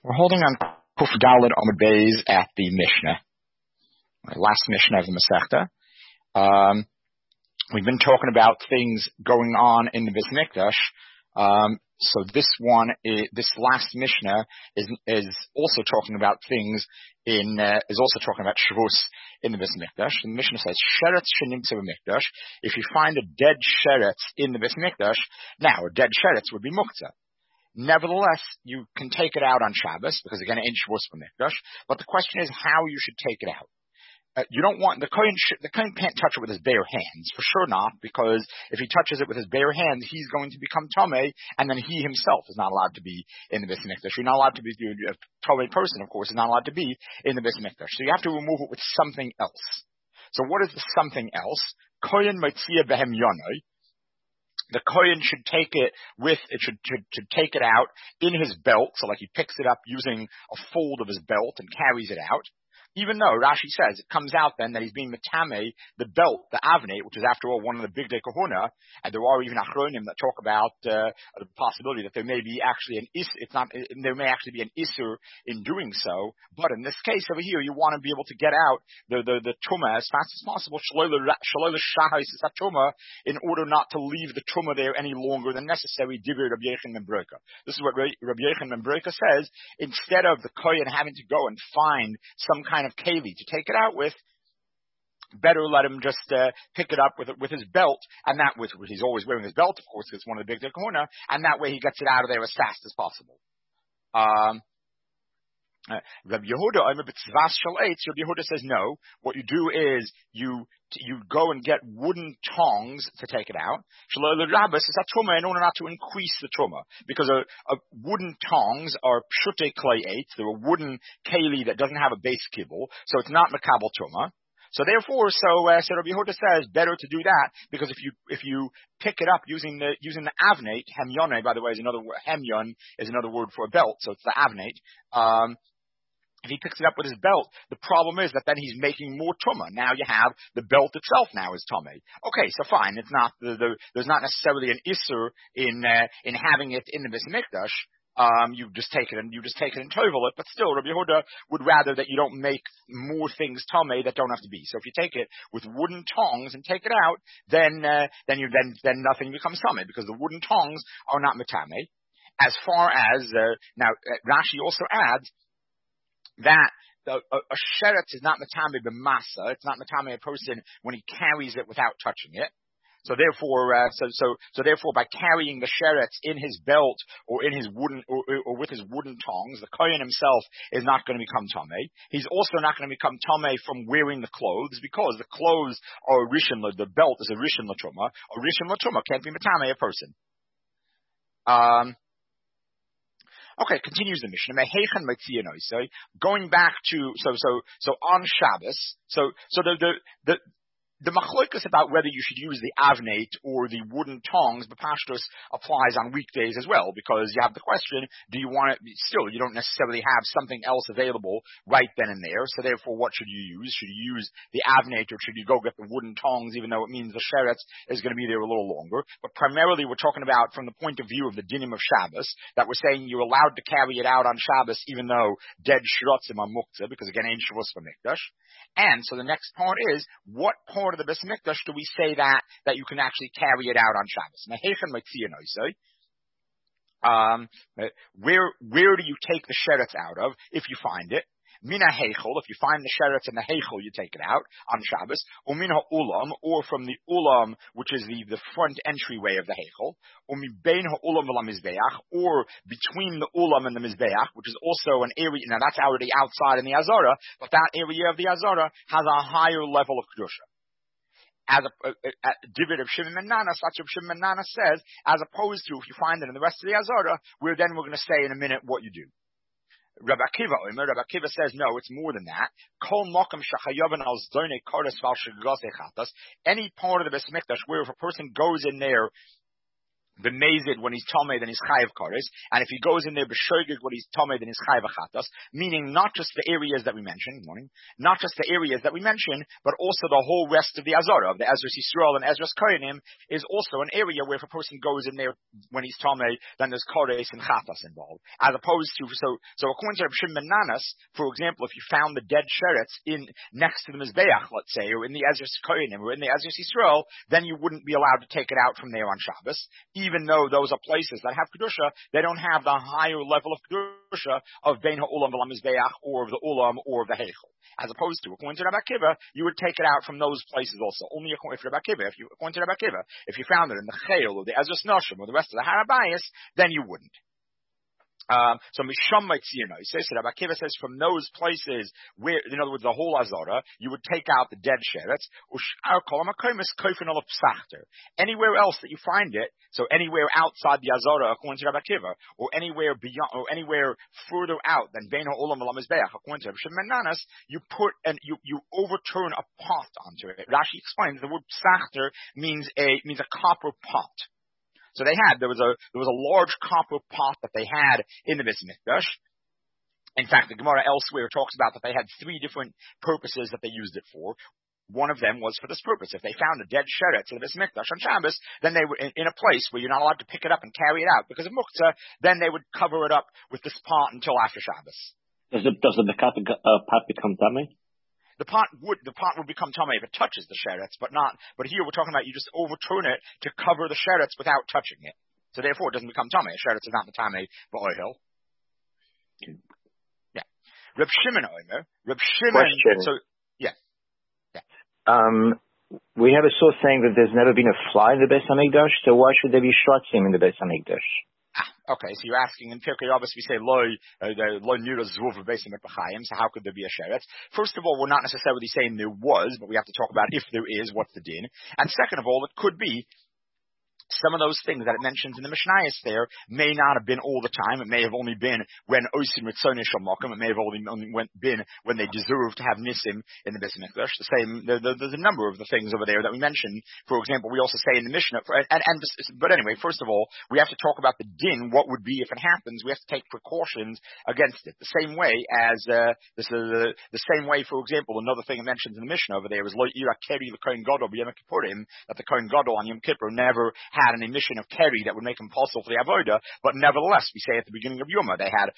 We're holding on Kuf Daled Amud Beis at the Mishnah, last Mishnah of the Masechta. We've been talking about things going on in the Beis Mikdash. So this last Mishnah is also talking about things is also talking about Shavuos in the Beis Mikdash. The Mishnah says, Sheretz shenimtza b'mikdash. If you find a dead Sheretz in the Beis Mikdash, now a dead Sheretz would be Muktzah. Nevertheless, you can take it out on Shabbos, because again, it ain't Shavuos b'mikdash. But the question is how you should take it out. You don't want the kohen can't touch it with his bare hands, for sure not, because if he touches it with his bare hands, he's going to become tamei, and then he himself is not allowed to be in the Beis Mikdash. You're not allowed to be a tamei person, of course, is not allowed to be in the Beis Mikdash. So you have to remove it with something else. So what is the something else? Kohen meitzia behem yonoi. The kohen should take it should take it out in his belt, so like he picks it up using a fold of his belt and carries it out. Even though Rashi says it comes out then that he's being metame, the belt, the avnei, which is after all one of the big day kahuna, and there are even achronim that talk about the possibility that there may be actually there may actually be an isur in doing so. But in this case over here, you want to be able to get out the truma as fast as possible, in order not to leave the truma there any longer than necessary. Divir Rabbi Yechon ben Broka. This is what Rabbi Yechon ben Broka says. Instead of the kohen having to go and find some kind of keli to take it out with, better let him just pick it up with his belt, and that with he's always wearing his belt, of course, it's one of the big kahuna, and that way he gets it out of there as fast as possible. Rabbi Yehuda says no. What you do is you go and get wooden tongs to take it out. In order not to increase the truma, because wooden tongs are pshute klei eitz. They're a wooden keli that doesn't have a base kibble, so it's not makabel truma. So therefore, Rabbi Yehuda says better to do that, because if you pick it up using the avnate, hemyone, by the way, is another word. Hemyon is another word for a belt, so it's the avnate. If he picks it up with his belt, the problem is that then he's making more truma. Now you have the belt itself now is tamei. Okay, so fine. It's not there's not necessarily an isur in having it in the Beis Mikdash. You just take it and tovel it, but still, Rabbi Yehuda would rather that you don't make more things tamei that don't have to be. So if you take it with wooden tongs and take it out, then nothing becomes tamei, because the wooden tongs are not metame. As far as now, Rashi also adds that a sheretz is not metame b'masa. It's not metame a person when he carries it without touching it. So therefore, therefore, by carrying the sheretz in his belt or in his wooden or with his wooden tongs, the kohen himself is not going to become tamei. He's also not going to become tamei from wearing the clothes, because the clothes are a rishon. The belt is a rishon l'truma. A rishon l'truma can't be metame a person. Okay, continues the Mishnah. So going back to so on Shabbos, the machlokas about whether you should use the avnate or the wooden tongs, B'pashtos, applies on weekdays as well, because you have the question, do you want it, still, you don't necessarily have something else available right then and there, so therefore what should you use? Should you use the avnate, or should you go get the wooden tongs, even though it means the sheretz is going to be there a little longer? But primarily we're talking about from the point of view of the dinim of Shabbos, that we're saying you're allowed to carry it out on Shabbos, even though dead shrotzim are muktzah, because again, ain't Shavuos b'mikdash. And so the next part is, what part of the Beis Mikdash do we say that you can actually carry it out on Shabbos? Where do you take the sheretz out of if you find it? Mina heichol, if you find the sheretz in the heichol, you take it out on Shabbos. Or mina ulam, or from the ulam, which is the front entryway of the heichol. Or mibein ha'ulam v'la mizbeach, or between the ulam and the mizbeach, which is also an area. Now that's already outside in the azara, but that area of the azara has a higher level of kedusha. As a David of Shimon ben Nana, such of Shimon ben Nana says, as opposed to if you find it in the rest of the azara, we're going to say in a minute what you do. Rabbi Akiva says, no, it's more than that. Any part of the Beis Mikdash where if a person goes in there b'mezid when he's tomei, then he's chayav kares. And if he goes in there b'shogeg when he's tomei, then he's chayav achatas. Meaning not just the areas that we mentioned, not just the areas that we mentioned, but also the whole rest of the Azara, of the Ezras Yisrael and Ezras Kohanim, is also an area where if a person goes in there when he's tomei, then there's kares and chatas involved. As opposed to, so according to Reb Shimon ben Nanas, for example, if you found the dead sheretz in next to the Mizbeach, let's say, or in the Ezras Kohanim, or in the Ezras Yisrael, then you wouldn't be allowed to take it out from there on Shabbos, even though those are places that have Kedusha. They don't have the higher level of Kedusha of Bein HaUlam V'Lam Mizbeach, or of the Ulam, or of the Heichel. As opposed to, according to Rabbi Akiva, you would take it out from those places also. Only according to Rabbi Akiva, if you found it in the Chayil, or the Ezras Noshim, or the rest of the Harabayas, then you wouldn't. So Misham Maitzirno, he says, Rabbi Akiva says, from those places where, in other words, the whole Azara, you would take out the dead sheretz, anywhere else that you find it, so anywhere outside the Azara, according to Rabbi Akiva, or anywhere beyond, or anywhere further out than Bein HaOlam V'Lam Mizbeach, according to Rabbi Shimon ben Nanas, you put and you overturn a pot onto it. Rashi explains the word psachter means a copper pot. So there was a large copper pot that they had in the Beis Mikdash. In fact, the Gemara elsewhere talks about that they had 3 different purposes that they used it for. One of them was for this purpose. If they found a dead sheretz in the Beis Mikdash on Shabbos, then they were in a place where you're not allowed to pick it up and carry it out because of muktzah, then they would cover it up with this pot until after Shabbos. Does the pot become tummy? The pot would become tamei if it touches the sheretz, but here we're talking about you just overturn it to cover the sheretz without touching it. So therefore it doesn't become tamei. Sheretz is not the tamei ba'ohel. Yeah. Reb Shimon Omer. Question. So, yeah. We have a source saying that there's never been a fly in the Beis Hamikdash, so why should there be shratzim in the Beis Hamikdash? Okay, so you're asking in Pirkei Avos we say lo nira zvuv beis hamikdash. So how could there be a sheretz? First of all, we're not necessarily saying there was, but we have to talk about if there is, what's the din. And second of all, it could be some of those things that it mentions in the Mishnayos there may not have been all the time. It may have only been when Osim Ritzonei Shel Makom. It may have only been when they deserved to have Nisim in the Beis Mikdash. The same, there's a number of the things over there that we mentioned. For example, we also say in the Mishnah, but anyway, first of all, we have to talk about the din, what would be if it happens. We have to take precautions against it. The same way as, the same way, for example, another thing it mentions in the Mishnah over there is Lo Ira Keri L'Kohen Gadol B'Yom Kippurim, that the Kohen Gadol on Yom Kippur never had an emission of keri that would make him possible for the avoda, but nevertheless, we say at the beginning of Yoma, they had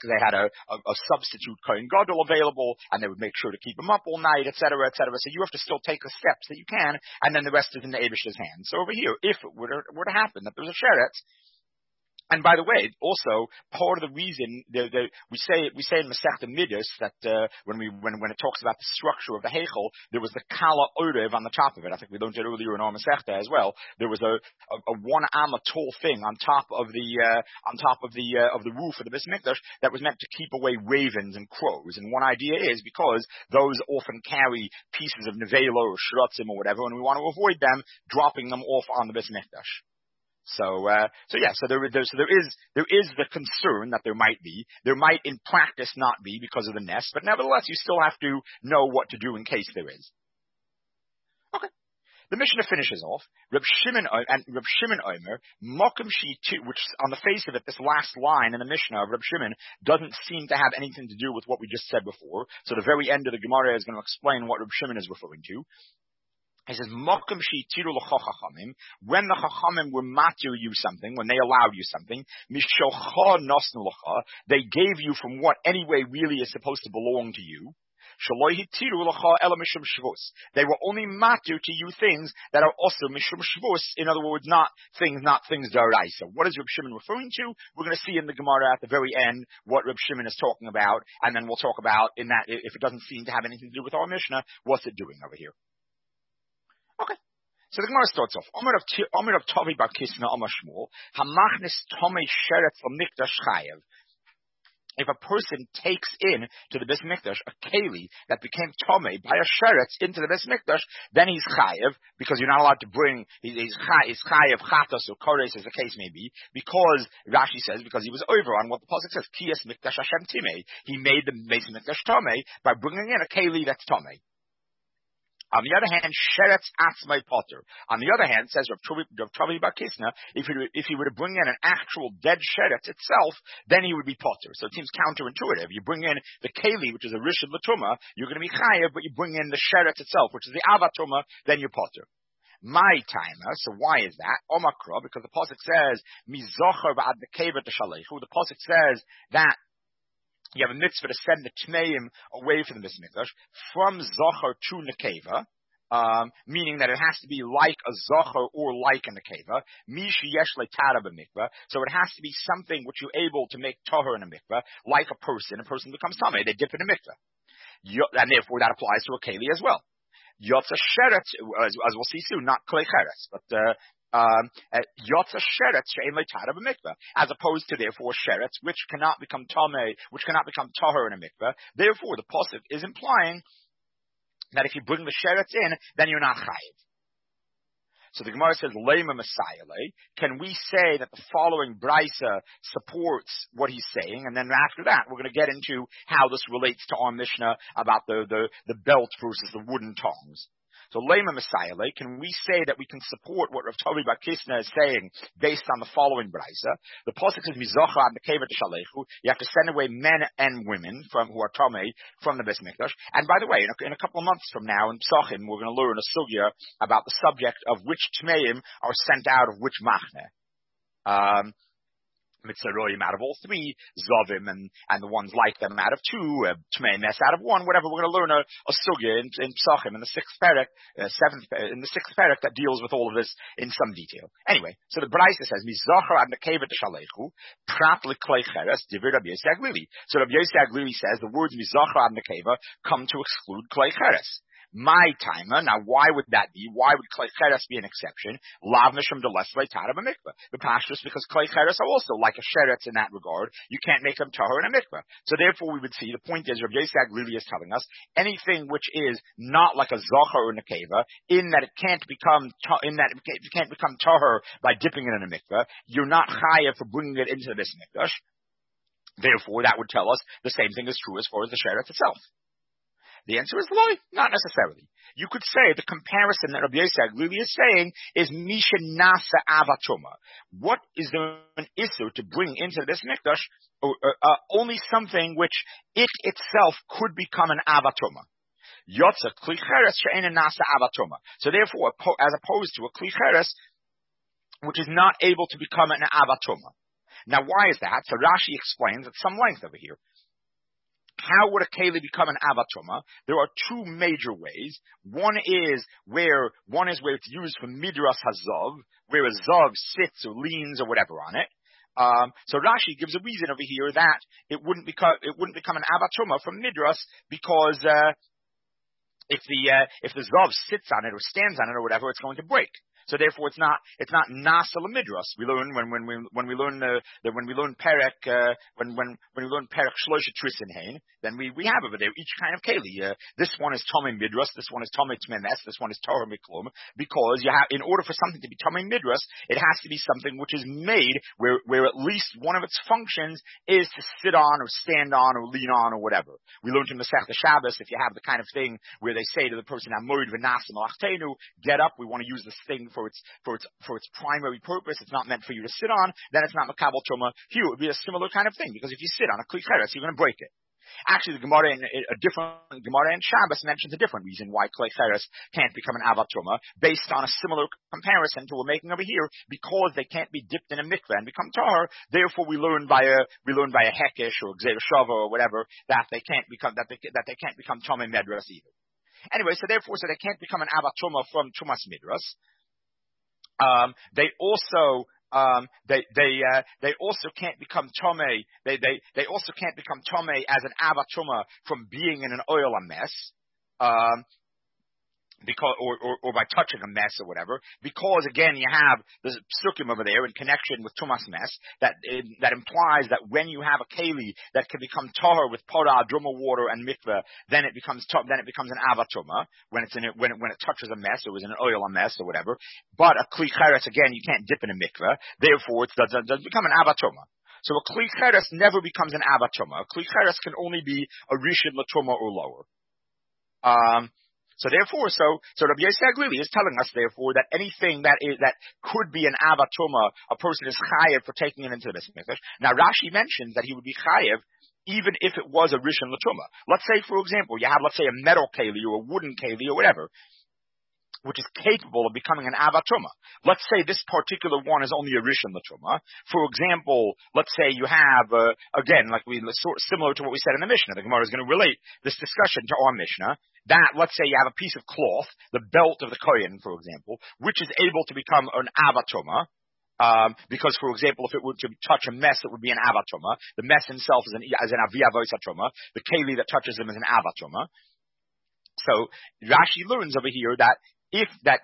a substitute Kohen Gadol available, and they would make sure to keep him up all night, etc., etc. So you have to still take the steps that you can, and then the rest is in the Eibishter's hands. So over here, if it were to happen that there was a sheretz, and by the way, also part of the reason we say in Masechta Midas that when it talks about the structure of the Heichel, there was the Kala Orev on the top of it. I think we learned it earlier in our Masechta as well. There was a 1 amma tall thing on top of the roof of the Beis Mikdash that was meant to keep away ravens and crows. And one idea is because those often carry pieces of nevela or shratzim or whatever, and we want to avoid them dropping them off on the Beis Mikdash. So there is the concern that there might in practice not be because of the nest, but nevertheless you still have to know what to do in case there is. Okay. The Mishnah finishes off, Reb Shimon Omer, Mokum Shi, which on the face of it, this last line in the Mishnah of Reb Shimon doesn't seem to have anything to do with what we just said before. So the very end of the Gemara is going to explain what Reb Shimon is referring to. He says, Mokum Shitiru l'chachamim, when the chachamim were matir you something, when they allowed you something, mishocha nosnu l'cha, they gave you from what anyway really is supposed to belong to you. They were only matir to you things that are also mishum shvus, in other words, not things daraisa. What is Reb Shimon referring to? We're going to see in the Gemara at the very end what Reb Shimon is talking about, and then we'll talk about in that, if it doesn't seem to have anything to do with our Mishnah, what's it doing over here? Okay. So the Gemara starts off. Omer of Tovi bar Kisna Omer Shmuel, Hamachnis Tomei Sheretz L'Mikdash Chayev. If a person takes in to the Beis Mikdash a keli that became tomei by a sheretz into the Beis Mikdash, then he's chayev, because you're not allowed to bring, he's chayev chatos or kores as the case may be, because Rashi says, because he was over on what the pasuk says, Kiyas Mikdash Hashem Timei. He made the Beis Mikdash tomei by bringing in a keli that's tomei. On the other hand, sheretz atzmai potter. On the other hand, says Rav Travi Bar Kisna, if he were to bring in an actual dead sheretz itself, then he would be potter. So it seems counterintuitive. You bring in the keli, which is a rishon l'tuma, you're going to be chayav, but you bring in the sheretz itself, which is the avatuma, then you're potter. My timer. So why is that? Omakra, because the pasuk says mizocher v'ad nekeva t'shalechu. The pasuk says that you have a mitzvah to send the tmeim away from the Beis Mikdash from zocher to nekeva, meaning that it has to be like a zocher or like a nekeva. Mishi yesh le'tara b'mikvah. So it has to be something which you're able to make tahor in a mikvah, like a person. A person becomes tamei, they dip in a mikvah, and therefore that applies to a keli as well. Yotza sheretz, as we'll see soon, not klei cheretz, but Yotza sheretz she'en le'tara b'mikvah, as opposed to therefore sheretz, which cannot become tamei, which cannot become tahor in a mikvah. Therefore, the pasuk is implying that if you bring the sheretz in, then you're not chayiv. So the Gemara says, Lema Messiah. Can we say that the following brisa supports what he's saying? And then after that, we're going to get into how this relates to our Mishnah about the belt versus the wooden tongs. So Lema Messiah, can we say that we can support what Rav Tavi Bar Kisna is saying based on the following brisa? The pasuk says, Mizocha ad nekeva t'shalechu. You have to send away men and women who are tamei from the Beis Mikdash. And by the way, in a couple of months from now in Psachim, we're going to learn a sugya about the subject of which tmeim are sent out of which machne. Mitzaroyim out of all three, Zavim and the ones like them out of two, Tmei Mes out of one, whatever. We're going to learn a sugya in Psachim in the sixth parak that deals with all of this in some detail. Anyway, so the Brisa says, Mizachar ad nekeva t'shalechu, prat l'klei cheres, divir Rabbi Yosef Aglili. So Rabbi Yosef Aglili says the words Mizachar ad nekeva come to exclude klei cheres. My timer. Now, why would that be? Why would klei cheres be an exception? Lav mishum delesle tara b'mikvah. The pashtus, because klei cheres are also like a sheretz in that regard. You can't make them tahor in a mikvah. So therefore, we would see the point is Rabbi Yosef Aglili is telling us anything which is not like a zocher or nekeva, in that it can't become tahor by dipping it in a mikvah. You're not chayav for bringing it into the Beis Mikdash. Therefore, that would tell us the same thing is true as far as the sheretz itself. The answer is loy, not necessarily. You could say the comparison that Rabbi Yosef Aglili is saying is Misha Nasa Avatuma. What is there an issue to bring into this Mikdash? Only something which it itself could become an Avatuma. Yotza Kli Cheres she'eina Nasa Avatuma. So therefore, as opposed to a Kli Cheres, which is not able to become an Avatuma. Now, why is that? So Rashi explains at some length over here. How would a keli become an avatuma? There are two major ways. One is where it's used for midras hazav, where a zav sits or leans or whatever on it. So Rashi gives a reason over here that it wouldn't become an avatuma from midras because if the zav sits on it or stands on it or whatever, it's going to break. So therefore, it's not nasa lemidras. We learn when we learn perek shlosha trisinhain, then we have over there each kind of keli. This one is tomei midras. This one is tomei tmemes. This one is torah miklum. Because you have, in order for something to be tomei midras, it has to be something which is made where at least one of its functions is to sit on or stand on or lean on or whatever. We learned in Masechta Shabbos, if you have the kind of thing where they say to the person, "Amorid v'nasa malachtenu," get up. We want to use this thing for its primary purpose. It's not meant for you to sit on. Then it's not makabel truma. Here it would be a similar kind of thing, because if you sit on a kli cheres, you're going to break it. Actually, the Gemara in Shabbos mentions a different reason why klei cheres can't become an avat truma, based on a similar comparison to what we're making over here, because they can't be dipped in a mikveh and become tahor. Therefore, we learn by a hekesh or gzeir shava or whatever that they can't become tomei medras either. Anyway, so they can't become an avat truma from trumas midras. They also can't become tomei. They also can't become tomei as an avatuma from being in an oil mess. Because or by touching a mess or whatever, because again you have the psukim over there in connection with tumas mess that implies that when you have a keli that can become tahor with porah, druma water, and mikveh, then it becomes an avatuma when it touches a mess or is in an oil mess or whatever. But a kli cheres, again, you can't dip in a mikveh, therefore it doesn't become an avatuma. So a kli cheres never becomes an avatuma. A kli cheres can only be a rishon latuma or lower. So therefore, so Rabbi Yosef Aglili is telling us, therefore, that anything that could be an avatuma, a person is chayev for taking it into the Beis Hamikdash. Now Rashi mentions that he would be chayev even if it was a rishon l'tuma. Let's say, for example, you have, let's say, a metal keli or a wooden keli or whatever, which is capable of becoming an avatuma. Let's say this particular one is only a rishon l'tuma. For example, let's say you have, again, similar to what we said in the Mishnah. The Gemara is going to relate this discussion to our Mishnah. That, let's say you have a piece of cloth, the belt of the kohen, for example, which is able to become an avatuma. Because, for example, if it were to touch a mess, it would be an avatuma. The mess himself is an aviyavois atruma. The keli that touches him is an avatuma. So Rashi learns over here that if that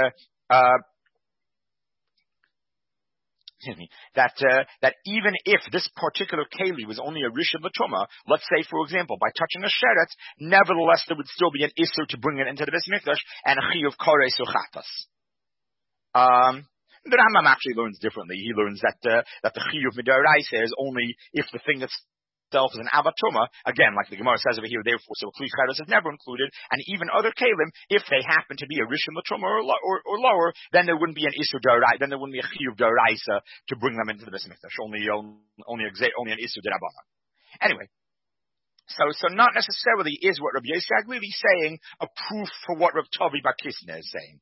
even if this particular keli was only a rishon l'tuma, let's say, for example, by touching a sheret, nevertheless there would still be an issur to bring it into the Beis Hamikdash and a chiyuv kares or chatas. The Rambam actually learns differently. He learns that the chiyuv midaraisa is only if the thing itself is an avatuma. Again, like the Gemara says over here, therefore, so kli charos is never included. And even other kalim, if they happen to be a rishon l'tuma or lower, then there wouldn't be an issur daraisa. Then there wouldn't be a chiyuv daraisa to bring them into the Beis Hamikdash. Only an issur derabanan. Anyway. So not necessarily is what Rabbi Yosef Aglili is saying a proof for what Rav Tavi Bar Kisna is saying.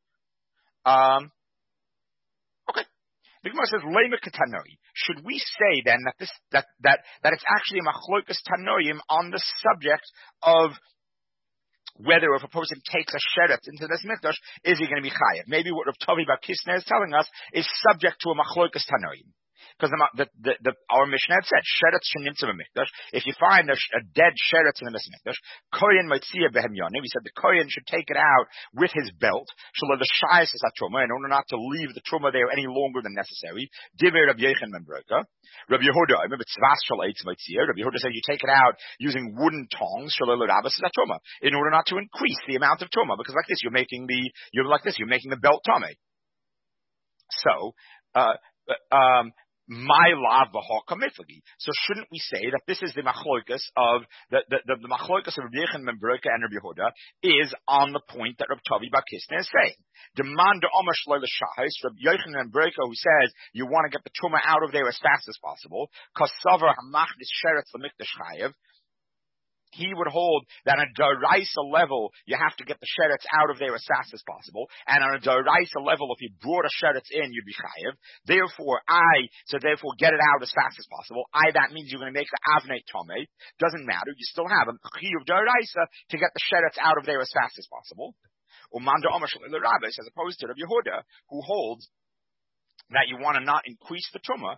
Okay. The Gemara says, Lema Ketanoi. Should we say then that it's actually a machlokas tanoim on the subject of whether if a person takes a sheret into this mikdash, is he going to be chayev? Maybe what Rav Tavi Bar Kisna is telling us is subject to a machlokas tanoim. Because our Mishnah had said, sheretz shenimtza b'mikdash. If you find a dead sheretz in the mikdash, kohen mitzia behem yoniv. We said the kohen should take it out with his belt. Shelo the shayis is a truma, in order not to leave the truma there any longer than necessary. Divrei Rabbi Yochanan ben Broka. Rabbi Yehuda, I remember tzvas shel eitz mitzia. Rabbi Yehuda said you take it out using wooden tongs. Shelo l'rabas is a truma, in order not to increase the amount of truma. Because like this, you're making the belt tame. So, my lav v'haka miflagi. So shouldn't we say that this is the machloikas of the machloikas of Rabbi Yochanan ben Broka and Rabbi Yehuda is on the point that Rav Tavi Bar Kisna is saying. Demand the Omer Shloile Shahis, Rabbi Yochanan ben Broka, who says you want to get the truma out of there as fast as possible. Kasavar hamachdis sheretz l'mikdash chayev. He would hold that on a daraisa level, you have to get the sheretz out of there as fast as possible. And on a daraisa level, if you brought a sheretz in, you'd be chayev. Therefore, get it out as fast as possible. That means you're going to make the avnei tomei. Doesn't matter. You still have a chiyuv daraisa to get the sheretz out of there as fast as possible. Umanda Omer Shloile Rabbis, as opposed to Rabbi Yehuda, who holds that you want to not increase the truma,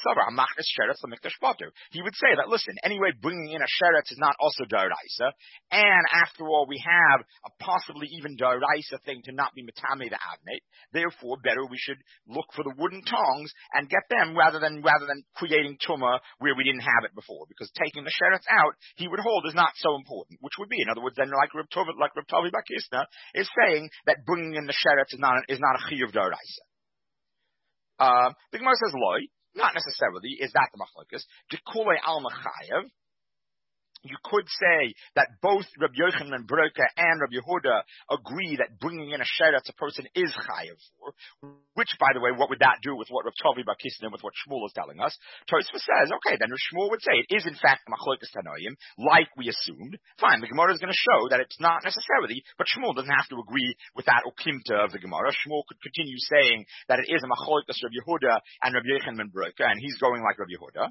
he would say that, listen, anyway, bringing in a sheretz is not also daraisa, and after all, we have a possibly even daraisa thing to not be metame the avnei. Therefore, better we should look for the wooden tongs and get them rather than creating truma where we didn't have it before, because taking the sheretz out, he would hold, is not so important, which would be, in other words, then like Rav Tavi Bar Kisna is saying that bringing in the sheretz is not a chiyuv daraisa. The Gemara says, loy, not necessarily, is that the machlokas? Dekule al machayev. You could say that both Rabbi Yochanan ben Broka and Rabbi Yehuda agree that bringing in a sheretz a person is chayev for, which, by the way, what would that do with what Rav Tavi Bar Kisna, with what Shmuel is telling us? Tosfos says, okay, then Shmuel would say it is in fact machlokas tanoim, like we assumed. Fine, the Gemara is going to show that it's not necessarily, but Shmuel doesn't have to agree with that okimta of the Gemara. Shmuel could continue saying that it is a machlokas Rabbi Yehuda and Rabbi Yochanan ben Broka, and he's going like Rabbi Yehuda.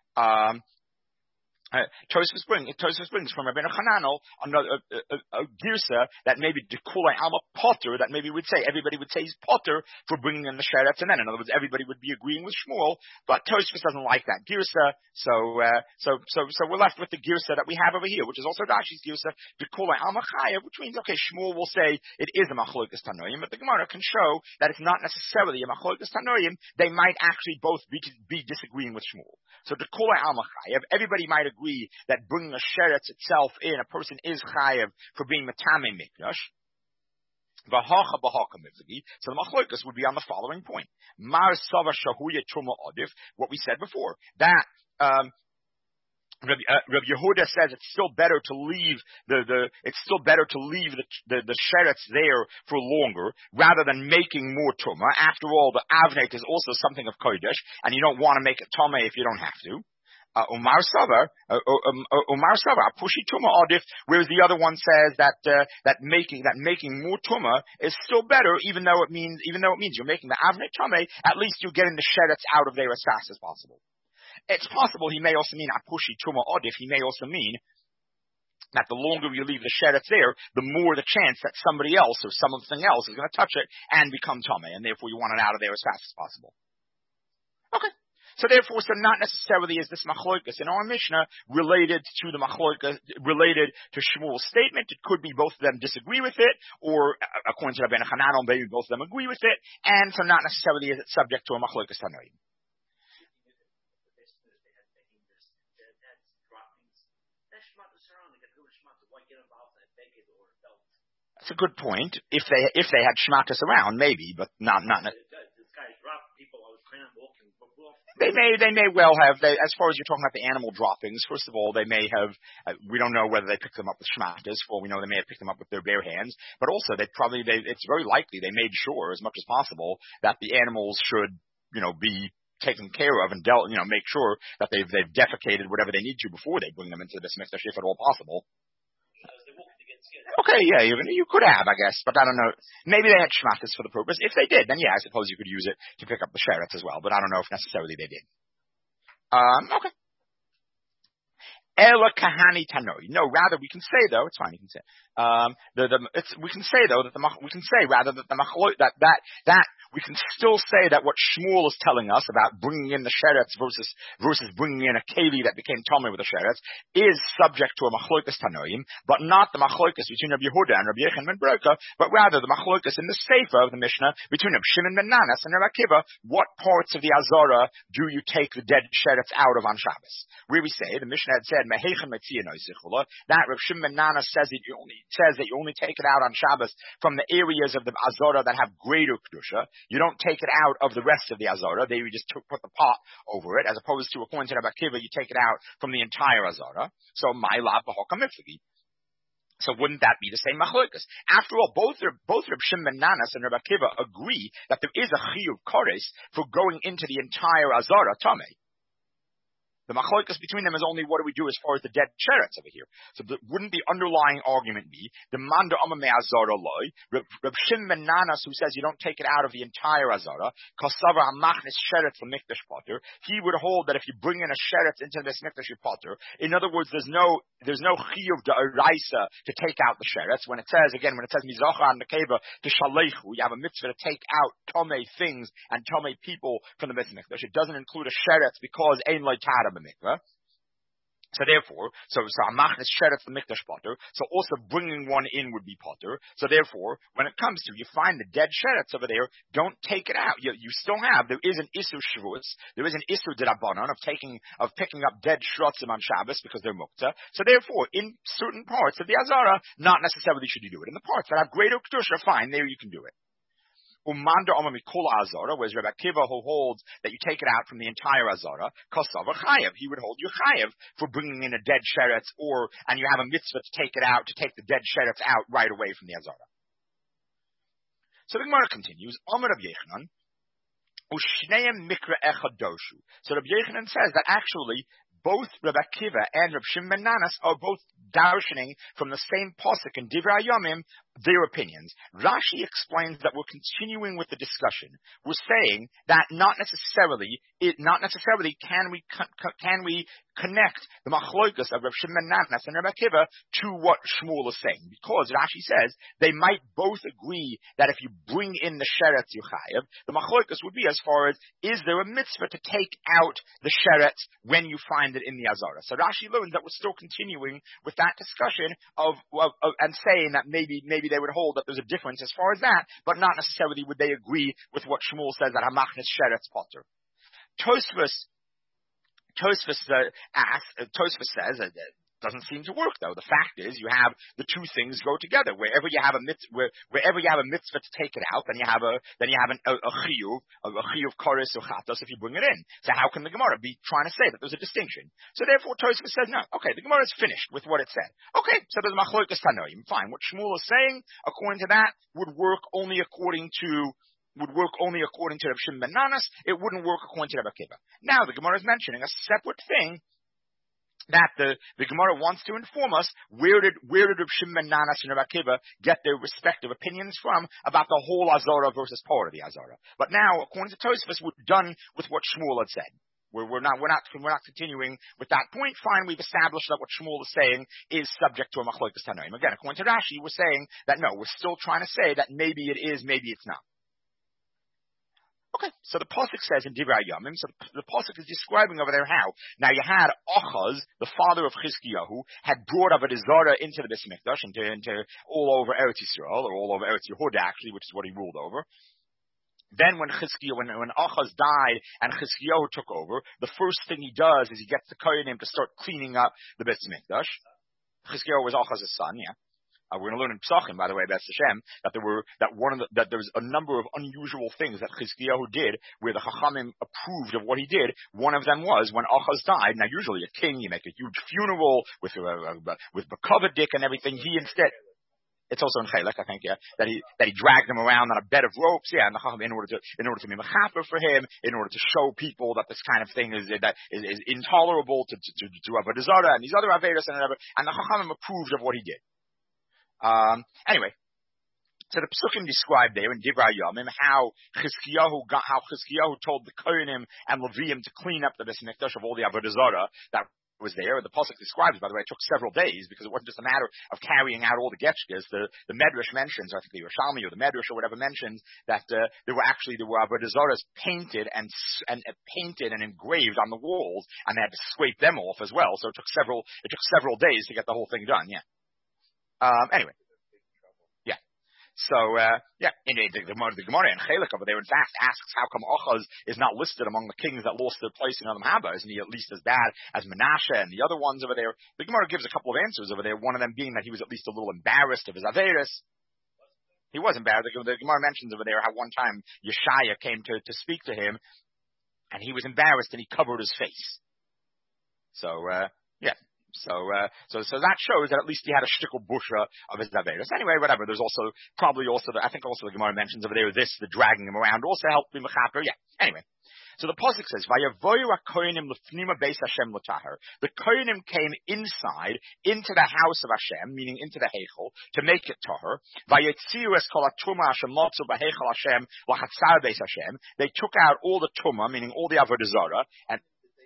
Tosfos brings from Rabbeinu Hananel a girsa that maybe dekulei alma potter, that maybe would say everybody would say he's potter for bringing in the sheretz, and then in other words everybody would be agreeing with Shmuel, but Tosfos doesn't like that girsa, so we're left with the girsa that we have over here, which is also Rashi's girsa dekulei alma chayev, which means okay, Shmuel will say it is a machlokas tanoim, but the Gemara can show that it's not necessarily a machlokas tanoim. They might actually both be disagreeing with Shmuel. So dekulei alma chayev, everybody might agree that bringing a sheretz itself in, a person is chayev for being metame mikdash. So the machlokas would be on the following point. Mar sava shahuya truma odif, what we said before, that Rabbi Yehuda says it's still better to leave the sheretz there for longer rather than making more tumah. After all, the avnet is also something of kodesh, and you don't want to make it tameh if you don't have to. Umar Savar, Pushi Tuma Adif, whereas the other one says that making more Tuma is still better, even though it means you're making the Avnei Tameh, at least you're getting the sheretz out of there as fast as possible. It's possible he may also mean Pushi Tuma Adif, he may also mean that the longer you leave the sheretz there, the more the chance that somebody else or something else is going to touch it and become Tameh, and therefore you want it out of there as fast as possible. Okay. So therefore, not necessarily is this machloikas in our Mishnah related to the machloikas, related to Shmuel's statement. It could be both of them disagree with it, or according to Rabbeinu Hanan, maybe both of them agree with it, and so not necessarily is it subject to a machloikas tanoim. That's a good point. If they had shmatas around, maybe, but not. They may well have. As far as you're talking about the animal droppings, first of all, they may have. We don't know whether they picked them up with shmatas, or we know they may have picked them up with their bare hands. But also, it's very likely they made sure, as much as possible, that the animals should, be taken care of and dealt. Make sure that they've defecated whatever they need to before they bring them into the Bais Mikdash, if at all possible. Okay, yeah, you could have, I guess, but I don't know. Maybe they had shmatas for the purpose. If they did, then yeah, I suppose you could use it to pick up the sheretz as well, but I don't know if necessarily they did. Okay. Ela kahani tanoi. No, rather we can say though, it's fine, you can say. We can say though that we can still say that what Shmuel is telling us about bringing in the sheretz versus bringing in a keli that became tameh with the sheretz is subject to a machloikas tanoim, but not the machloikas between Rabbi Yehuda and Rabbi Yechon ben Broka, but rather the machloikas in the sefer of the Mishnah between Rabbi Shimon ben Nanas and Rabbi Akiva. What parts of the azara do you take the dead sheretz out of on Shabbos? Where we say the Mishnah had said mehechan metziyanoi zichula, that Rabbi Shimon ben Nanas says that you only take it out on Shabbos from the areas of the azara that have greater kedusha. You don't take it out of the rest of the azara. They just put the pot over it, as opposed to according to Rabbi Akiva, you take it out from the entire azara. So my lav b'hokam miflagi. So wouldn't that be the same machlokas? After all, both Reb Shimon ben Nanas and Rabbi Akiva agree that there is a chiyuv kores for going into the entire azara tameh. The machlokas between them is only what do we do as far as the dead sheretz over here. So wouldn't the underlying argument be the manda amame azara loy, Reb Shimon ben Nanas, who says you don't take it out of the entire azara, kasava hamachnis sheretz l'mikdash potter, he would hold that if you bring in a sheretz into this mikdash potter, in other words, there's no chiyuv da'araisa to take out the sheretz. When it says mizacha and nekeva to shaleichu, you have a mitzvah to take out tomei things and tomei people from the mikdash. It doesn't include a sheretz because ein loy tada. So therefore, amachnis sheretz the mikdash potter. So also bringing one in would be potter. So therefore, when it comes to you find the dead sheretz over there, don't take it out. You still have. There is an isur shvus. There is an isur d'Rabbanan of picking up dead shrotzim on Shabbos because they're mukta. So therefore, in certain parts of the azara, not necessarily should you do it. In the parts that have greater kedusha, fine, there you can do it. Umanda Mikula Azara, whereas Rabbi Akiva who holds that you take it out from the entire Azara, Kosava Chayev, he would hold you Chayev for bringing in a dead sheretz, and you have a mitzvah to take the dead sheretz out right away from the Azara. So the Gemara continues, Amar Rabbi Yechanan, Ushneim Mikra Echadoshu. So Rabbi Yechanan says that actually both Rabbi Akiva and Rabbi Shimon ben Nanas are both darshaning from the same pasuk in Divrei Hayomim their opinions. Rashi explains that we're continuing with the discussion. We're saying that not necessarily can we connect the machloikas of Rabbi Shimon ben Nanas and Rabbi Akiva to what Shmuel is saying, because Rashi says they might both agree that if you bring in the sheretz you chayev, the machloikas would be as far as is there a mitzvah to take out the sheretz when you find it in the azara. So Rashi learns that we're still continuing with that discussion of and saying that maybe they would hold that there's a difference as far as that, but not necessarily would they agree with what Shmuel says that hamachnis sheretz potter. Tosfos says Doesn't seem to work though. The fact is, you have the two things go together. Wherever you have a mitzvah to take it out, then you have a chiyuv koris or chatos if you bring it in. So how can the Gemara be trying to say that there's a distinction? So therefore, Tosfos says no. Okay, the Gemara is finished with what it said. Okay, so there's machlokas tanoim. Fine. What Shmuel is saying, according to that, would work only according to Rav Shimon ben Nanas. It wouldn't work according to Rabbi Akiva. Now the Gemara is mentioning a separate thing that the Gemara wants to inform us. Where did Rav Shimon ben Nanas and Rabbi Akiva get their respective opinions from about the whole Azara versus part of the Azara? But now, according to Tosfos, we're done with what Shmuel had said. We're not continuing with that point. Fine, we've established that what Shmuel is saying is subject to a machlokas tanoim. Again, according to Rashi, we're saying that no, we're still trying to say that maybe it is, maybe it's not. Okay, so the pasuk says in Divrei Yamim, so the pasuk is describing over there how now you had Achaz, the father of Chizkiyahu, had brought Avodah Zarah into the Beis Mikdash, into all over Eretz Yisrael, or all over Eretz Yehuda actually, which is what he ruled over. Then when Achaz died and Chizkiyahu took over, the first thing he does is he gets the Kohanim to start cleaning up the Beis Mikdash. Chizkiyahu was Achaz's son, yeah. We're going to learn in Pesachim, by the way, B'ez Hashem, that there was a number of unusual things that Chizkiyahu did where the Chachamim approved of what he did. One of them was when Achaz died. Now, usually a king, you make a huge funeral with B'kovadik and everything. He instead, it's also in Chelek, I think, yeah, that he dragged him around on a bed of ropes, yeah, and the Chachamim, in order to be mechaper for him, in order to show people that this kind of thing is intolerable to Avodah Zarah and these other Averos and whatever, and the Chachamim approved of what he did. Anyway, so the Pesukim described there in Divrei Yamim how Chizkiyahu told the Kohanim and Leviim to clean up the Beis Mikdash of all the Avodah Zarah that was there. The pasuk describes, by the way, it took several days because it wasn't just a matter of carrying out all the getchkas. The Medrash mentions, I think the Yerushalmi or the Medrash or whatever mentions that there were Avodah Zarahs painted and engraved on the walls, and they had to scrape them off as well. So it took several days to get the whole thing done. Yeah. Anyway. Yeah. So, the Gemara in Chelek over there, in fact, asks how come Achaz is not listed among the kings that lost their place in Adam Haba? Isn't he at least as bad as Menashe and the other ones over there? The Gemara gives a couple of answers over there, one of them being that he was at least a little embarrassed of his Averis. He was embarrassed. The Gemara mentions over there how one time Yeshaya came to speak to him, and he was embarrassed and he covered his face. So, yeah. So that shows that at least he had a shtickle busha of his Averis. Anyway, whatever. There's also, I think also the Gemara mentions over there, the dragging him around also helped me mechaper. Yeah. Anyway. So the pasuk says, "Vayavoyu haKohanim lefnima beis Hashem l'taher." The Kohanim came inside into the house of Hashem, meaning into the Heichel, to make it taher. Vayetziu es kol haTumah Hashem motzu b'Heichel Hashem lachatzar beis Hashem. They took out all the tumah, meaning all the Avodah Zarah, and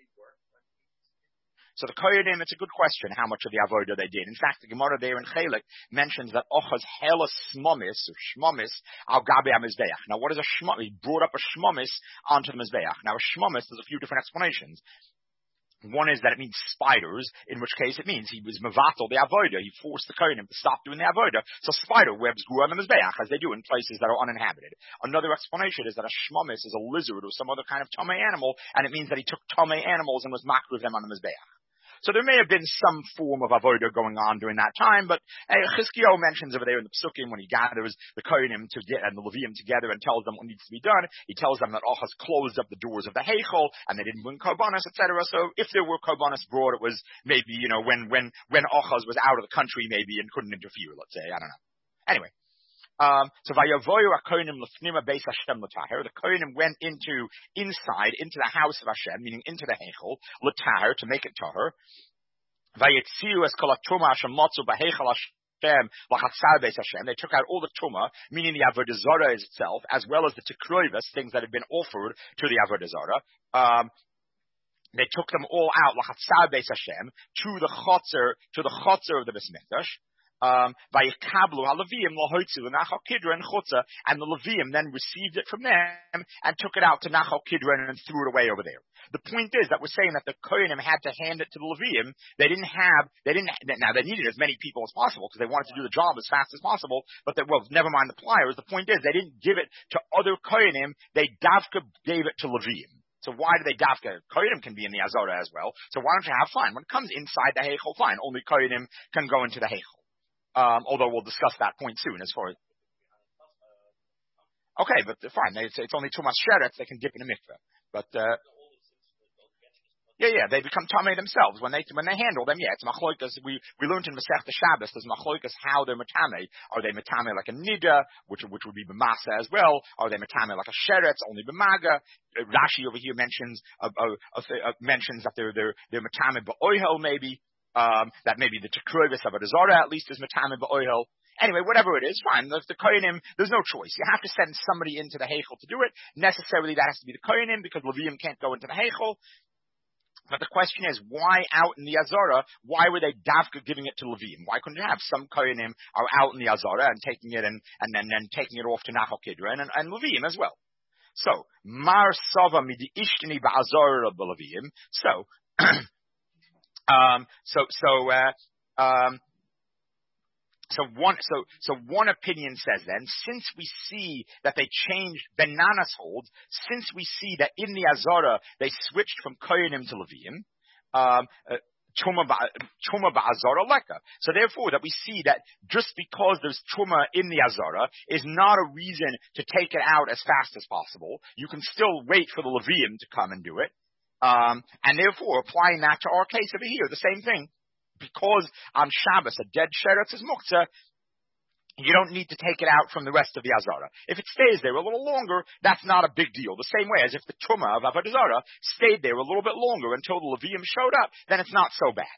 so the Kohanim, it's a good question how much of the Avodah they did. In fact, the Gemara there in Chelek mentions that Ochaz hela shmomis, or shmomis, al gabi ha-mizbeach. Now what is a shmomis? He brought up a shmomis onto the mizbeach. Now a shmomis, there's a few different explanations. One is that it means spiders, in which case it means he was mevatel the avodah. He forced the Kohanim to stop doing the avodah. So spider webs grew on the mizbeach, as they do in places that are uninhabited. Another explanation is that a shmomis is a lizard or some other kind of tamei animal, and it means that he took tamei animals and was makriv them on the mizbeach. So there may have been some form of avodah going on during that time, but Chizkiyahu mentions over there in the Pesukim when he gathers the Kohanim and the Leviim together and tells them what needs to be done. He tells them that Achaz closed up the doors of the Heichel and they didn't bring korbanos, etc. So if there were korbanos brought, it was maybe when Achaz was out of the country maybe and couldn't interfere. Let's say, I don't know. Anyway. So Vayavoyu haKohanim lefnima beis Hashem l'taher. The Kohanim went inside into the house of Hashem, meaning into the Heichel, l'taher, to make it taher. Vayetziu es kol haTumah Hashem motzu b'Heichel Hashem lachatzar beis Hashem. They took out all the tumah, meaning the Avodah Zarah itself, as well as the tikroivas, things that had been offered to the Avodah Zarah. They took them all out lachatzar beis Hashem to the chotzer of the Beis Mikdash. And the Leviim then received it from them and took it out to Nachal Kidron and threw it away over there. The point is that we're saying that the Kohanim had to hand it to the Leviim. They needed as many people as possible because they wanted to do the job as fast as possible, but never mind the pliers. The point is they didn't give it to other Kohanim. They davka gave it to Leviim. So why do they dafka? Kohenim can be in the Azara as well. So why don't you have fine? When it comes inside the Heichel, fine. Only Kohenim can go into the Heichel. Although we'll discuss that point soon as far as... Okay, but fine. It's only Tumas Sheretz. They can dip in a mikveh. But, yeah, they become tamei themselves when they handle them. Yeah, it's machloikas. We learned in Masech the Shabbos. There's machloikas how they're matame. Are they matame like a nida, which would be b'masa as well? Are they matame like a sheretz, only b'maga? Rashi over here mentions mentions that they're matame b'oihel maybe. That maybe the tekrovis of a dezara at least is matame b'oihel. Anyway, whatever it is, fine. The kohenim, there's no choice. You have to send somebody into the heichel to do it. Necessarily, that has to be the kohenim because Levium can't go into the heichel. But the question is, why out in the Azara? Why were they dafka giving it to Levim? Why couldn't you have some kohenim are out in the Azara and taking it and then taking it off to Nachal Kidron and Levim as well? So Mar Sava midi ishtini ba'Azara b'Levim. So one opinion says then, since we see that they changed Benanas holds, since we see that in the Azara they switched from Koyanim to Levim, Truma ba'Azara leka. So therefore, that we see that just because there's Truma in the Azara is not a reason to take it out as fast as possible. You can still wait for the Levim to come and do it. And therefore, applying that to our case over here, the same thing. Because on Shabbos a dead sheretz is muktzah, you don't need to take it out from the rest of the Azara. If it stays there a little longer, that's not a big deal. The same way as if the Truma of Avodah Zarah stayed there a little bit longer until the Levim showed up, then it's not so bad.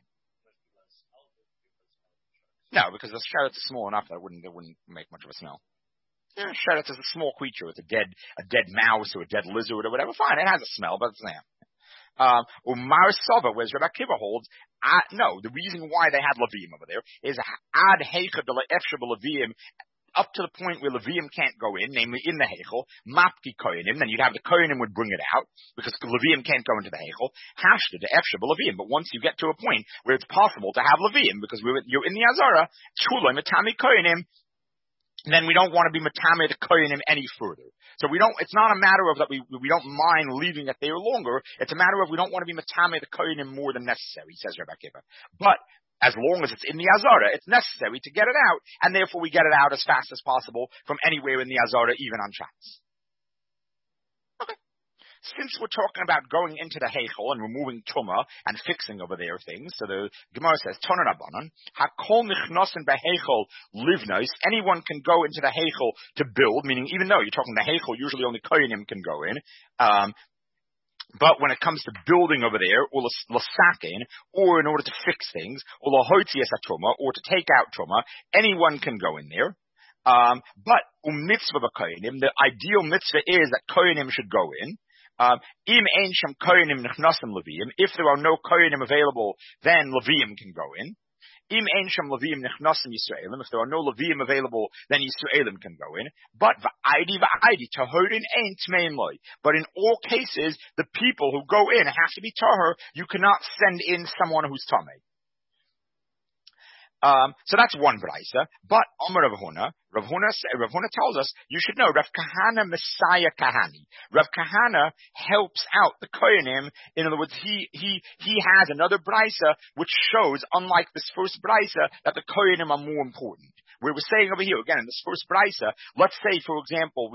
No, because the sheretz is small enough that it wouldn't make much of a smell. Yeah, sheretz is a small creature with a dead mouse or a dead lizard or whatever. Fine, it has a smell, but it's there. Umar Sova, whereas Rabbi Akiva holds, no, the reason why they had Levim over there is ad heicha de efshe Levim, up to the point where Levim can't go in, namely in the heichel, mapki koyanim, then you'd have the koyanim would bring it out, because Levim can't go into the heichel, hashta de efshe Levim, but once you get to a point where it's possible to have Levim, because you're in the Azara, chulay matami koyanim, then we don't want to be matame the koyanim any further. So it's not a matter of that we don't mind leaving it there longer. It's a matter of we don't want to be matame the koyanim more than necessary, says Rabbi Akiva. But as long as it's in the Azara, it's necessary to get it out, and therefore we get it out as fast as possible from anywhere in the Azara, even on Shabbos. Okay. Since we're talking about going into the Heichel and removing Tumah and fixing over there things, so the Gemara says, Toner Rabbanan, Hakol nichnosen beheichel livnos, anyone can go into the Heichel to build, meaning even though you're talking the Heichel, usually only Koyanim can go in, but when it comes to building over there, or lasakin, or in order to fix things, or lahoitzias Truma, or to take out Truma, anyone can go in there. But mitzvah b'koyanim, the ideal mitzvah is that Koyanim should go in. If there are no koyanim available, then Levium can go in. If there are no Levium available, then Yisraelim can go in. But but in all cases, the people who go in have to be tahor. You cannot send in someone who's tamei. So that's one brayso. But Amar Rav Huna tells us, you should know, Rav Kahana Messiah Kahani. Rav Kahana helps out the Koyanim. In other words, he has another brayso which shows, unlike this first brayso, that the Koyanim are more important. We were saying over here, again, in this first brayso, let's say, for example,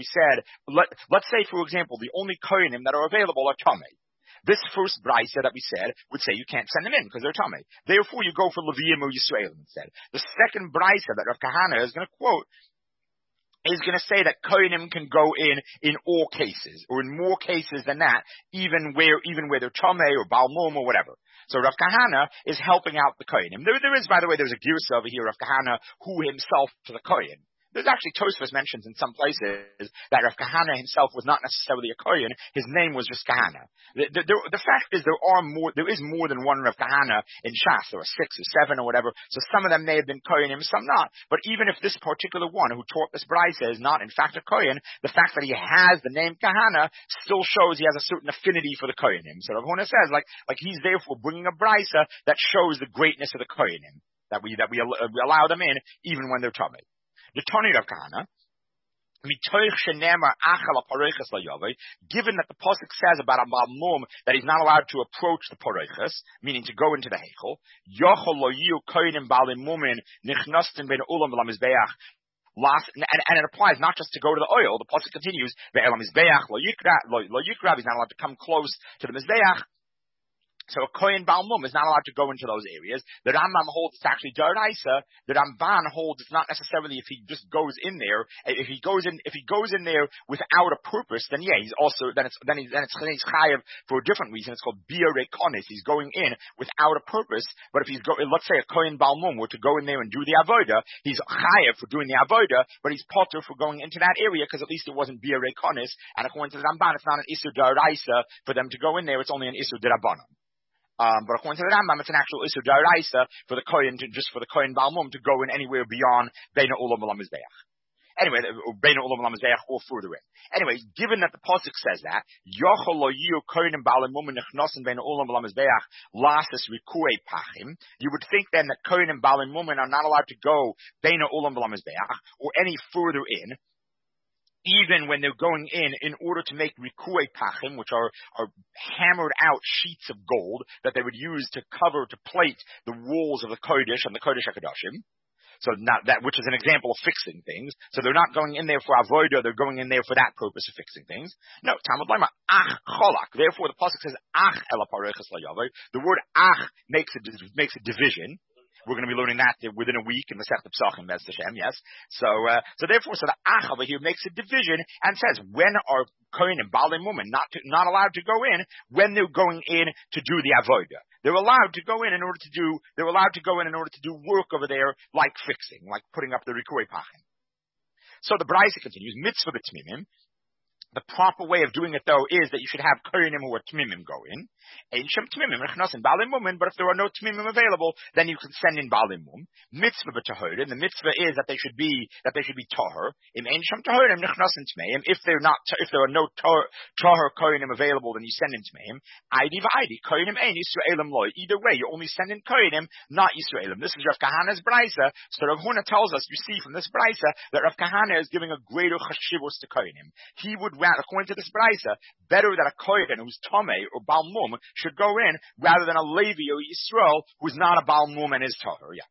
the only Koyanim that are available are Tamei. This first brayso that we said would say you can't send them in because they're tamei. Therefore, you go for Levium or Yisraelim instead. The second brayso that Rav Kahana is going to quote is going to say that koyanim can go in all cases, or in more cases than that, even where they're tamei or balmum or whatever. So Rav Kahana is helping out the koyanim. There is, by the way, there's a girsa over here, Rav Kahana, who himself to the kohen. There's actually Tosfos mentions in some places that Rav Kahana himself was not necessarily a Kohen. His name was just Kahana. The fact is there is more than one Rav Kahana in Shas. There are 6 or 7 or whatever. So some of them may have been Kohenim, some not. But even if this particular one who taught this brayso is not in fact a Kohen, the fact that he has the name Kahana still shows he has a certain affinity for the Kohenim. So Rav Huna says like he's therefore bringing a brayso that shows the greatness of the Kohenim, that we allow them in even when they're tamei. The Tani Rav Kahana, Given that the pasuk says about a Baal Mum that he's not allowed to approach the Porochas, meaning to go into the Heichel, and it applies not just to go to the oil. The pasuk continues, he's not allowed to come close to the Mizbeach. So a Kohen Baal Mum is not allowed to go into those areas. The Rambam holds it's actually D'oraisa. The Ramban holds it's not necessarily if he just goes in there. If he goes in there without a purpose, then yeah, he's chayav for a different reason. It's called Bia Rekonis. He's going in without a purpose. But if let's say a Kohen Baal Mum were to go in there and do the avoda, he's chayav for doing the avoda, but he's potter for going into that area because at least it wasn't Bia Rekonis. And according to the Ramban, it's not an Isur D'oraisa for them to go in there. It's only an Isur D'Rabbanan. But according to the Rambam, it's an actual Isur D'oraisa for the Kohen Baal Mum to go in anywhere beyond Beina Ulam V'Lamizbeach. Anyway, Beina Ulam V'Lamizbeach or further in. Anyway, given that the pasuk says that, Yochel lo yiyu Kohen Baal Mum nechnosin Beina Ulam V'Lamizbeach lasis rikuei pachim, you would think then that Kohen and Baal Mum are not allowed to go Beina Ulam V'Lamizbeach or any further in, even when they're going in order to make rikuei pachim, which are hammered out sheets of gold that they would use to plate the walls of the Kodesh and the Kodesh HaKadoshim. So not that, which is an example of fixing things. So they're not going in there for avodah, they're going in there for that purpose of fixing things. No, Talmud Lema, ach cholak. Therefore the pasuk says, ach ela parechas la yaveh. The word ach makes a division. We're going to be learning that within a week in the Masechet Pesachim, Bez Hashem, yes. So therefore, the Ach over here makes a division and says when are Kohen and Baal Mum not allowed to go in when they're going in to do the avodah. They're allowed to go in order to do work over there like fixing, like putting up the rikuei pachim. So the Braisa continues, mitzvah b'tmimim. The proper way of doing it, though, is that you should have kohenim who are tmimim go in. Ein shem tmimim nechnasin baalei mumin, but if there are no tmimim available, then you can send in baalei mum. Mitzvah b'tahorim. The mitzvah is that they should be tahor. Im ein shem tahorim nechnasin tmeim. If there are no tahor kohenim available, then you send in tmeim. Aidi v'aidi kohenim ein Yisraelim loy. Either way, you only send in kohenim, not Yisraelim. This is Rav Kahana's brisa. So Rav Huna tells us, you see from this brisa, that Rav Kahana is giving a greater chashivus to kohenim. He would, according to this brisa, better that a kohen who's tomei or Baal Mum should go in rather than a Levi or Yisrael who's not a Baal Mum and is tahor. Yeah.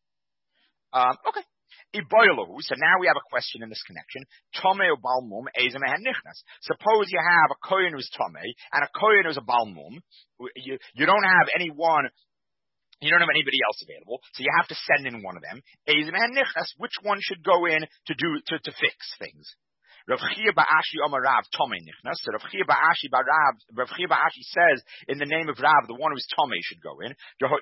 Okay. So now we have a question in this connection. Tomei or Baal Mum, ezem ehen nichnas. Suppose you have a kohen who's tomei and a kohen who's a Baal Mum. You don't have anyone. You don't have anybody else available, so you have to send in one of them. Ezem ehen nichnas. Which one should go in to fix things? Rav Chia Ba'ashi Omar Rav Tomei Nichnas. So Rav Chia Ba'ashi says in the name of Rav, the one who's Tomei should go in.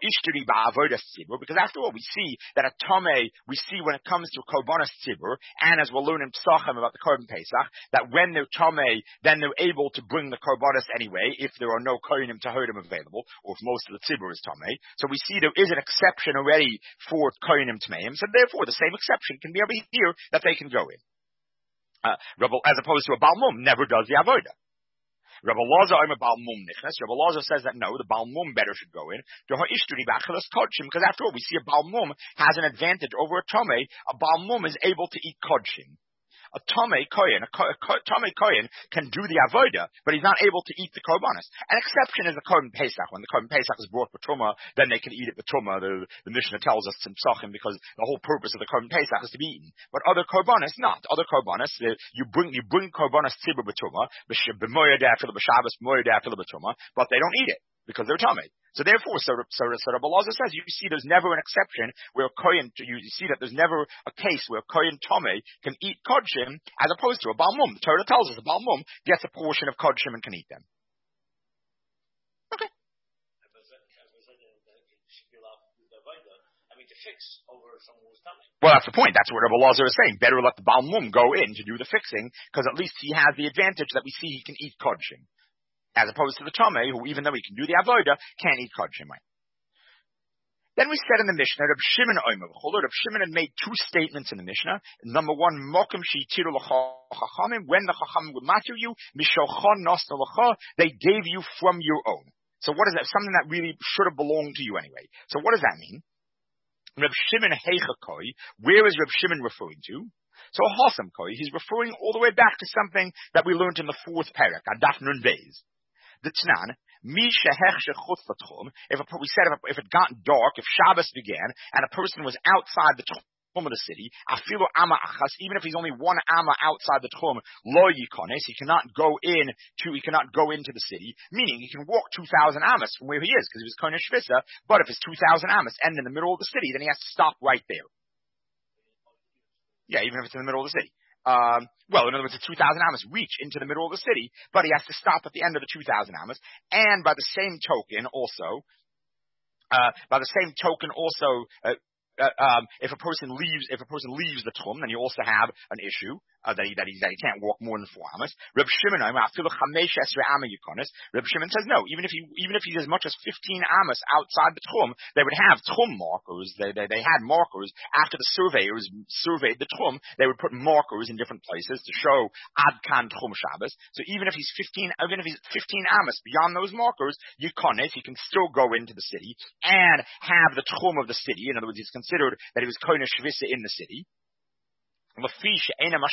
Because after all, we see that a Tomei, when it comes to Korbanos Tzibur, and as we'll learn in Pesachim about the Korban Pesach, that when they're Tomei, then they're able to bring the Korbanos anyway, if there are no Kohenim Tahorim available, or if most of the Tzibur is Tomei. So we see there is an exception already for Kohenim Tmeim, so therefore the same exception can be over here that they can go in. As opposed to a Baal Mum never does the avodah. Rabbi Lazar, I'm a Baal Mum nichnas. Rabbi Lazar says that no, the Baal Mum better should go in. Because after all, we see a Baal Mum has an advantage over a Tomei. A Baal Mum is able to eat kodshim. A Tomei Kohen can do the avodah, but he's not able to eat the korbanos. An exception is the Korban Pesach. When the Korban Pesach is brought for Truma, then they can eat it with Truma. The Mishnah tells us in Pesachim because the whole purpose of the Korban Pesach is to be eaten. But other korbanos, not. Other korbanos, you bring korbanos tzibur b'Truma, b'Shabbos moyedeh afilu b'Truma, but they don't eat it because they're Tomei. So therefore, Rabbi Lazar says, you see there's never an exception where you see that there's never a case where Kohen Tomei can eat kodshim as opposed to a Baal Mum. The Torah tells us a Baal Mum gets a portion of kodshim and can eat them. Okay. Well, that's the point. That's what Rabbi Lazar is saying. Better let the Baal Mum go in to do the fixing, because at least he has the advantage that we see he can eat kodshim. As opposed to the Tomei, who even though he can do the avodah, can't eat kodshim. Then we said in the Mishnah, Reb Shimon Omer, Reb Shimon had made two statements in the Mishnah. Number one, Mokim sheitiru l'chachamim, when the chachamim would matter you, mishochon nosna l'cha, they gave you from your own. So what is that? Something that really should have belonged to you anyway. So what does that mean? Reb Shimon heichakoi, where is Reb Shimon referring to? So Hosam Koi, he's referring all the way back to something that we learned in the fourth parak, Adaf Nun Beis. The Tnan, if it got dark, if Shabbos began, and a person was outside the Tchum of the city, afilu ama achas, even if he's only one ama outside the Tchum, lo yikones, he cannot go into the city, meaning he can walk 2,000 amas from where he is, because he was koine shvisa, but if it's 2,000 amas and in the middle of the city, then he has to stop right there. Yeah, even if it's in the middle of the city. Well, in other words, the 2,000 amas reach into the middle of the city, but he has to stop at the end of the 2,000 amas, and by the same token also, if a person leaves the Tchum, then you also have an issue that he can't walk more than 4 amas. Reb Shimon says no. Even if he's as much as 15 amas outside the Tchum, they would have Tchum markers. They had markers after the surveyors surveyed the Tchum. They would put markers in different places to show Ad Kan Tchum Shabbos. So even if he's 15 amas beyond those markers, he can still go into the city and have the Tchum of the city. In other words, he's considered that he was koine shvisa in the city. Because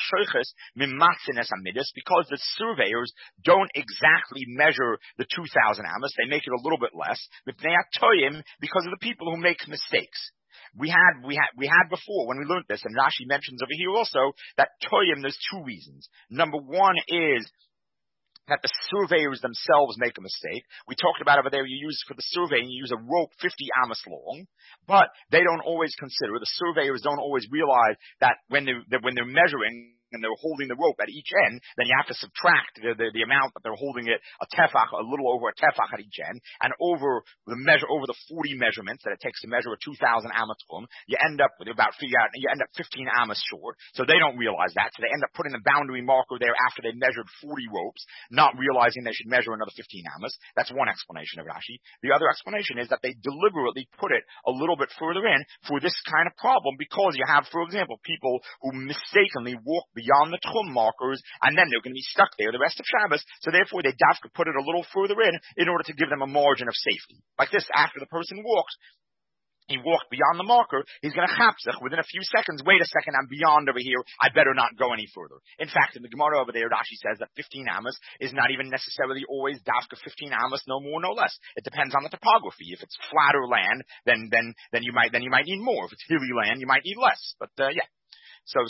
the surveyors don't exactly measure the 2,000 amas, they make it a little bit less. Because of the people who make mistakes. We had before when we learned this, and Rashi mentions over here also that toyim. There's 2 reasons. Number one is that the surveyors themselves make a mistake. We talked about over there, you use for the surveying, you use a rope 50 amas long, but they don't always consider, the surveyors don't always realize that when they're measuring and they're holding the rope at each end, then you have to subtract the amount that they're holding it, a little over a tefach at each end, and over the 40 measurements that it takes to measure a 2,000 amma tchum, you end up 15 amas short. So they don't realize that. So they end up putting the boundary marker there after they measured 40 ropes, not realizing they should measure another 15 amas. That's one explanation of Rashi. The other explanation is that they deliberately put it a little bit further in for this kind of problem, because you have, for example, people who mistakenly walk beyond the Tchum markers, and then they're going to be stuck there the rest of Shabbos. So therefore, they dafka put it a little further in order to give them a margin of safety. Like this, after the person walks, he walked beyond the marker, he's going to chapzach within a few seconds. Wait a second, I'm beyond over here. I better not go any further. In fact, in the Gemara over there, Rashi says that 15 amas is not even necessarily always dafka 15 amas, no more, no less. It depends on the topography. If it's flatter land, then you might need more. If it's hilly land, you might need less. But yeah. So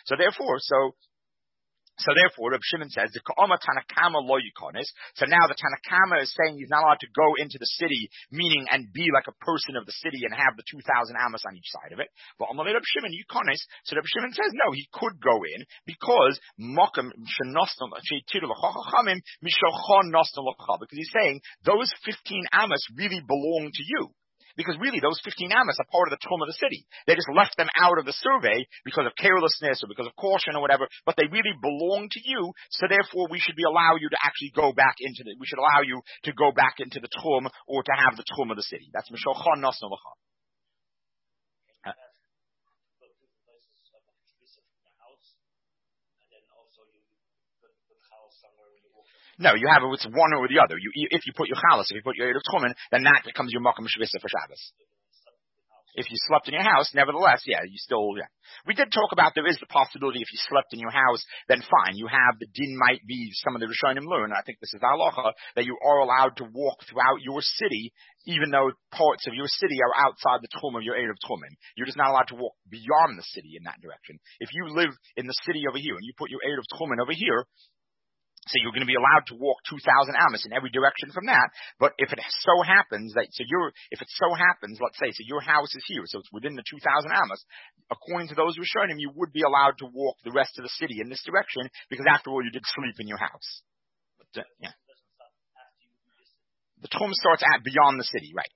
therefore, Reb Shimon says, the Ka'oma Tanakama lo yikonis. So now the Tanakama is saying he's not allowed to go into the city, meaning and be like a person of the city and have the 2,000 amas on each side of it. But Amalei Reb Shimon yikonis. So Reb Shimon says no, he could go in because because he's saying those 15 amas really belong to you. Because really, those 15 amas are part of the Tchum of the city. They just left them out of the survey because of carelessness or because of caution or whatever, but they really belong to you, so therefore we should allow you to actually go back into the Tchum or to have the Tchum of the city. That's Mishochan Nasna Lacha. No, you have it's one or the other. If you put your chalas, if you put your Erev Tchumen, then that becomes your makom shvisa for Shabbos. If you slept in your house, nevertheless, yeah. We did talk about there is the possibility if you slept in your house, then fine. You have the din might be some of the Rishonim learn. I think this is halacha that you are allowed to walk throughout your city, even though parts of your city are outside the Tchum of your Erev Tchumen. You're just not allowed to walk beyond the city in that direction. If you live in the city over here and you put your Erev Tchumen over here, so you're going to be allowed to walk 2,000 amas in every direction from that. But if it so happens let's say, so your house is here, so it's within the 2,000 amas, according to those Rishonim, you would be allowed to walk the rest of the city in this direction, because after all, you did sleep in your house. But, yeah. The Tchum starts at beyond the city, right.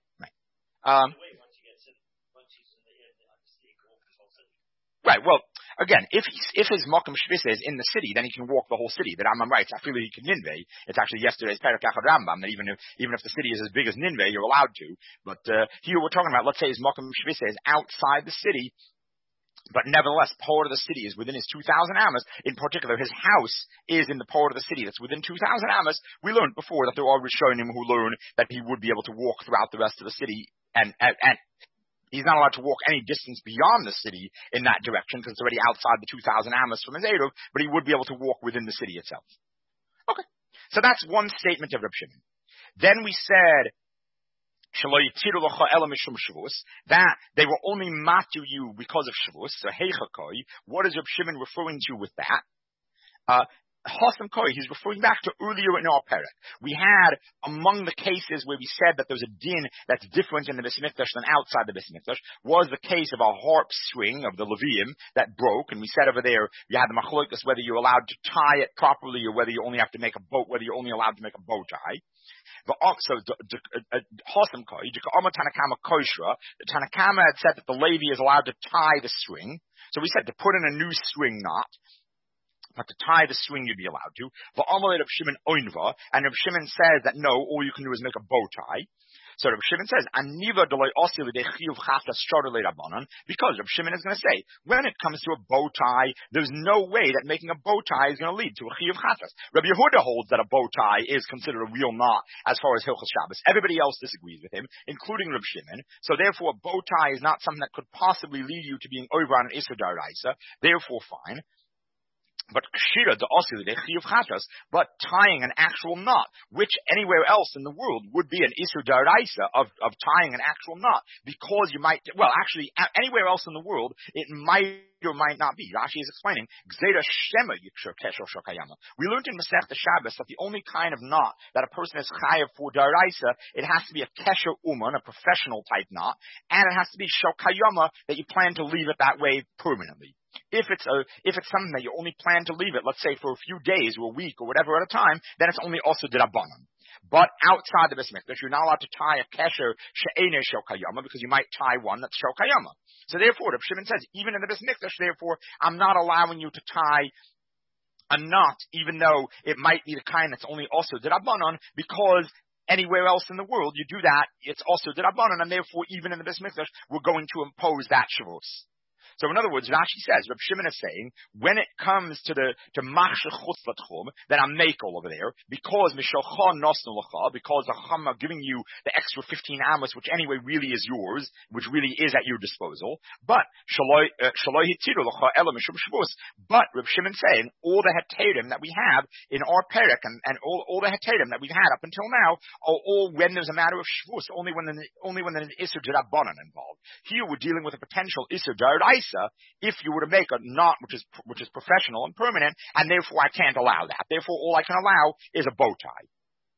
Right, well, again, if his makom shvisa is in the city, then he can walk the whole city. The Rambam writes, I feel he can Ninveh. It's actually yesterday's Perek Achad Rambam, that even if the city is as big as Ninveh, you're allowed to. But here we're talking about, let's say his makom shvisa is outside the city, but nevertheless, part of the city is within his 2,000 amas. In particular, his house is in the part of the city that's within 2,000 amas. We learned before that there are Rishonim who learn that he would be able to walk throughout the rest of the city and He's not allowed to walk any distance beyond the city in that direction because it's already outside the 2,000 amos from his Eruv, but he would be able to walk within the city itself. Okay. So that's one statement of Reb Shimon. Then we said, that they will only matu you because of Shavuos. So heichakoi, what is Reb Shimon referring to with that? Chosam Koi, he's referring back to earlier in our parak. We had, among the cases where we said that there's a din that's different in the Beis Mikdash than outside the Beis Mikdash, was the case of a harp string of the Levium that broke, and we said over there, you had the machlokas whether you're allowed to tie it properly or whether you only have to make a boat, whether you're only allowed to make a bow tie. So, Chosam Koi, Tanakama Koshra, the Tanakama had said that the Levi is allowed to tie the string, so we said to put in a new string knot, but to tie the string you'd be allowed to. V'amalei Reb Shimon oinva, and Reb Shimon says that no, all you can do is make a bow tie. So Reb Shimon says, Aniva delay osi l'dei chiyuv chaftas shorter le'rabanan, because Reb Shimon is going to say, when it comes to a bow tie, there's no way that making a bow tie is going to lead to a chiyuv chaftas. Rabbi Yehuda holds that a bow tie is considered a real knot as far as Hilchos Shabbos. Everybody else disagrees with him, including Reb Shimon. So therefore, a bow tie is not something that could possibly lead you to being over on an Isser D'Oraisa. Therefore, fine. But kshira de osir de chiyuv chatas, but tying an actual knot, which anywhere else in the world would be an isur d'oraisa of tying an actual knot, because you might, well, actually, anywhere else in the world, it might or might not be. Rashi is explaining, gzeira shema yikshur kesher shokayama. We learned in Masechta Shabbos that the only kind of knot that a person is chayav for d'oraisa, it has to be a kesher uman, a professional type knot, and it has to be shokayama, that you plan to leave it that way permanently. If it's something that you only plan to leave it, let's say for a few days or a week or whatever at a time, then it's only also d'Rabbanan. But outside the Beis Mikdash, you're not allowed to tie a kesher she'enei shokayama because you might tie one that's shokayama. So therefore, Reb Shimon says, even in the Beis Mikdash, therefore, I'm not allowing you to tie a knot, even though it might be the kind that's only also d'Rabbanan, because anywhere else in the world you do that, it's also d'Rabbanan, and therefore, even in the Beis Mikdash, we're going to impose that Shavuos. So in other words, Rashi says, Reb Shimon is saying, when it comes to machshir chutz l'tchum, then I'm makel over there, because mishalcha nosnu l'cha, because the chum are giving you the extra 15 amos, which anyway really is yours, which really is at your disposal. But shaloi hitiru l'cha ela mishum shvus. But Reb Shimon saying, all the heterim that we have in our perek, and all the heterim that we've had up until now, are all when there's a matter of shvus, only when there's an isur d'Rabbanan involved. Here we're dealing with a potential isur d'Oraisa, if you were to make a knot which is professional and permanent, and therefore I can't allow that. Therefore, all I can allow is a bow tie.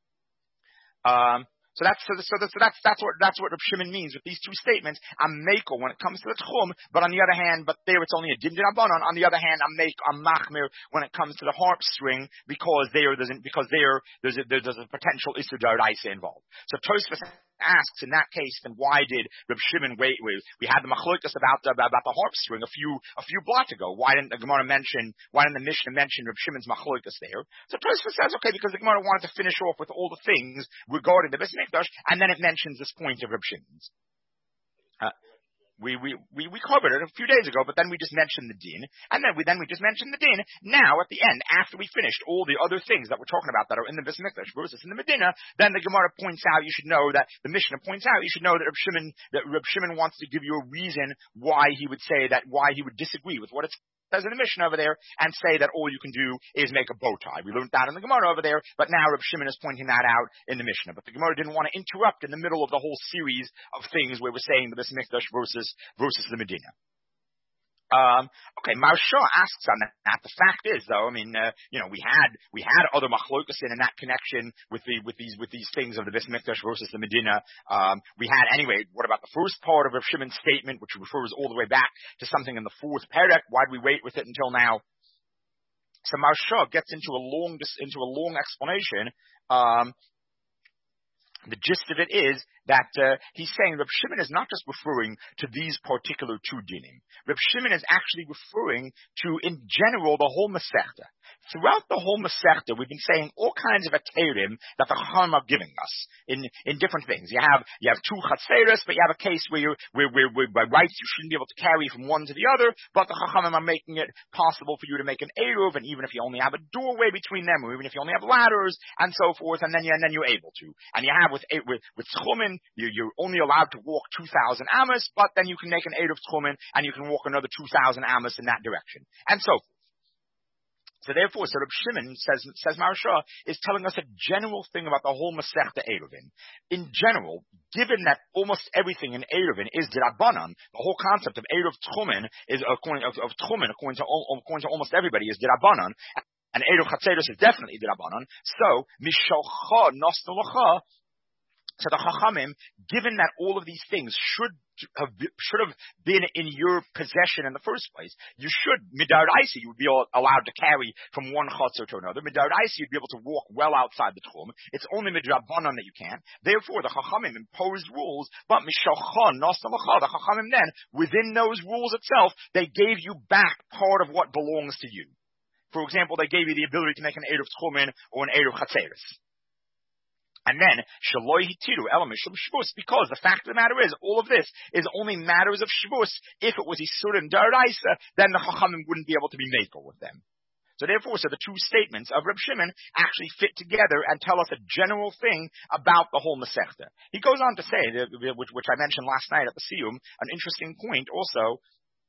So that's what Reb Shimon means with these two statements. I'm makel when it comes to the tchum, but on the other hand, but there it's only a din d'Rabbanan. On the other hand, I'm machmir when it comes to the harp string, because there's a potential isur d'oraisa involved. So Tosfos asks, in that case, then why did Reb Shimon wait? We had the machlokas about the harp string a few blocks ago. Why didn't the Mishnah mention Reb Shimon's machlokas there? So Tosfos says, okay, because the Gemara wanted to finish off with all the things regarding the Beis Mikdash, and then it mentions this point of Reb Shimon's. We covered it a few days ago, but then we just mentioned the din, and then we just mentioned the din. Now, at the end, after we finished all the other things that we're talking about that are in the Beis Mikdash versus in the Medina, then the Gemara points out, you should know that the Mishnah points out, you should know that Reb Shimon wants to give you a reason why he would disagree with what it says in the Mishnah over there, and say that all you can do is make a bow tie. We learned that in the Gemara over there, but now Reb Shimon is pointing that out in the Mishnah. But the Gemara didn't want to interrupt in the middle of the whole series of things where we're saying the Beis Mikdash versus the Medina. Okay, Marsha asks on that. The fact is, though, I mean, we had other machlokas in that connection with these things of the Beis Mikdash versus the Medina. We had anyway. What about the first part of Reb Shimon's statement, which refers all the way back to something in the fourth perek? Why did we wait with it until now? So Marsha gets into a long explanation. The gist of it is that he's saying Reb Shimon is not just referring to these particular two dinim. Reb Shimon is actually referring to, in general, the whole Masechta. Throughout the whole Masechta, we've been saying all kinds of aterim that the Chachamim are giving us in different things. You have two chatzeres, but you have a case where by rights you shouldn't be able to carry from one to the other, but the Chachamim are making it possible for you to make an eruv, and even if you only have a doorway between them, or even if you only have ladders and so forth, and then you're able to. And you have with tchumen, you're only allowed to walk 2,000 amos, but then you can make an eruv tchumen, and you can walk another 2,000 amos in that direction, and so forth. So therefore, Reb Shimon says Maharsha is telling us a general thing about the whole Masechta Eruvin. In general, given that almost everything in Eruvin is Dirabanan, the whole concept of Eruv Tchumen is according to almost everybody is Dirabanan, and Eruv Chatzeros is definitely Dirabanan. So Mishalcha Nostalacha. So the Chachamim, given that all of these things should have been in your possession in the first place, you should, midaraisa, you would be allowed to carry from one chotzer to another. Midaraisa, you'd be able to walk well outside the tchum. It's only midrabanan that you can't. Therefore, the Chachamim imposed rules, but mishalcha, nostalacha, the Chachamim then, within those rules itself, they gave you back part of what belongs to you. For example, they gave you the ability to make an eruv tchumen or an eruv chatzeres. And then, Shaloi Hitiru Elamishum Shvus, because the fact of the matter is, all of this is only matters of Shvus. If it was Isur and Daraisa, then the Chachamim wouldn't be able to be makel with them. So therefore, the two statements of Reb Shimon actually fit together and tell us a general thing about the whole Masechta. He goes on to say, which I mentioned last night at the Siyum, an interesting point also,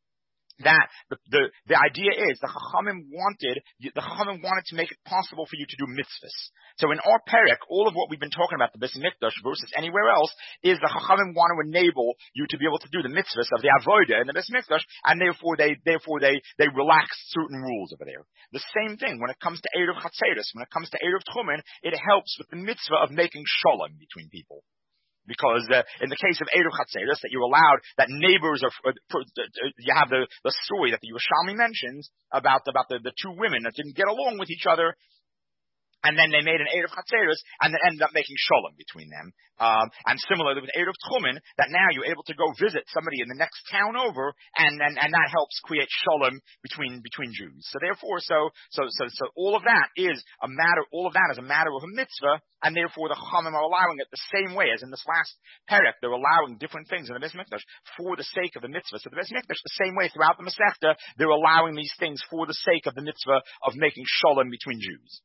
that the idea is the Chachamim wanted to make it possible for you to do mitzvahs. So in our perek, all of what we've been talking about, the Beis Mikdash versus anywhere else, is the Chachamim want to enable you to be able to do the mitzvahs of the avodah in the Beis Mikdash, and therefore they relax certain rules over there. The same thing when it comes to Eruv Chatzeres, when it comes to Eruv Tchumen, it helps with the mitzvah of making shalom between people. Because in the case of Eruv Chatzeres, that you're allowed, that neighbors are, you have the story that the Yerushalmi mentions about the two women that didn't get along with each other, and then they made an Eruv Chatzeres, and then ended up making shalom between them. And similarly with Eruv Tchumen, that now you're able to go visit somebody in the next town over, and that helps create shalom between Jews. So therefore, so all of that is a matter of a mitzvah, and therefore the Chachamim are allowing it the same way as in this last perek. They're allowing different things in the Beis Mikdash for the sake of the mitzvah. So the Beis Mikdash, the same way throughout the Masechta, they're allowing these things for the sake of the mitzvah of making shalom between Jews.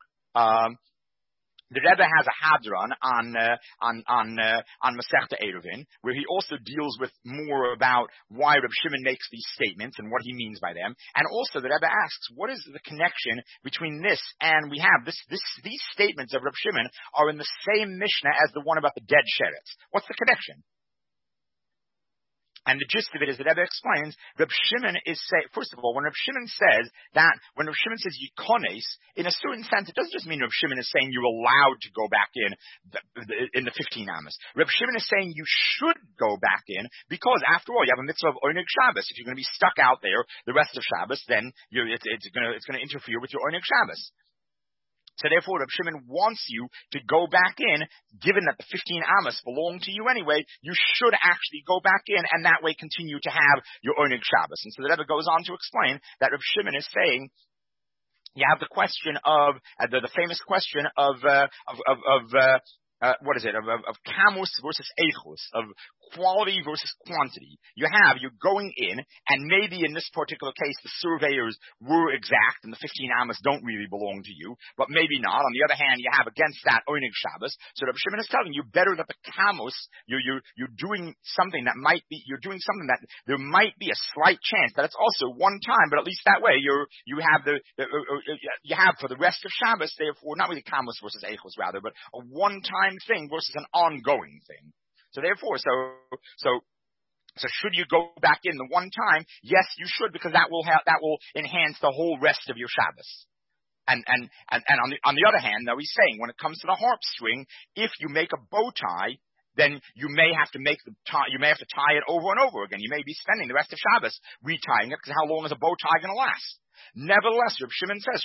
The Rebbe has a hadron on Masechta Eruvin, where he also deals with more about why Reb Shimon makes these statements and what he means by them. And also the Rebbe asks, what is the connection between this and we have these statements of Reb Shimon are in the same Mishnah as the one about the dead sheretz. What's the connection? And the gist of it is that Rebbe explains, Reb Shimon is saying, first of all, when Reb Shimon says Yikones, in a certain sense, it doesn't just mean Reb Shimon is saying you're allowed to go back in the 15 amos. Reb Shimon is saying you should go back in, because after all, you have a mitzvah of Oneg Shabbos. If you're going to be stuck out there the rest of Shabbos, then it's going to interfere with your Oneg Shabbos. So therefore, Reb Shimon wants you to go back in, given that the 15 amos belong to you anyway, you should actually go back in and that way continue to have your Oneg Shabbos. And so the Rebbe goes on to explain that Reb Shimon is saying, you have the question of, the famous question of kamus versus eichus, of quality versus quantity. You're going in, and maybe in this particular case, the surveyors were exact, and the 15 amos don't really belong to you, but maybe not. On the other hand, you have against that Oneg Shabbos. So Reb Shimon is telling you better that the kamus, you're doing something that there might be a slight chance that it's also one time, but at least that way you have for the rest of Shabbos, therefore, not really kamus versus eichus rather, but a one-time thing versus an ongoing thing. So therefore, so should you go back in the one time? Yes, you should, because that will enhance the whole rest of your Shabbos. And on the other hand, though, he's saying when it comes to the harp string, if you make a bow tie, then you may have to tie it over and over again. You may be spending the rest of Shabbos retying it, because how long is a bow tie going to last? Nevertheless, Reb Shimon says,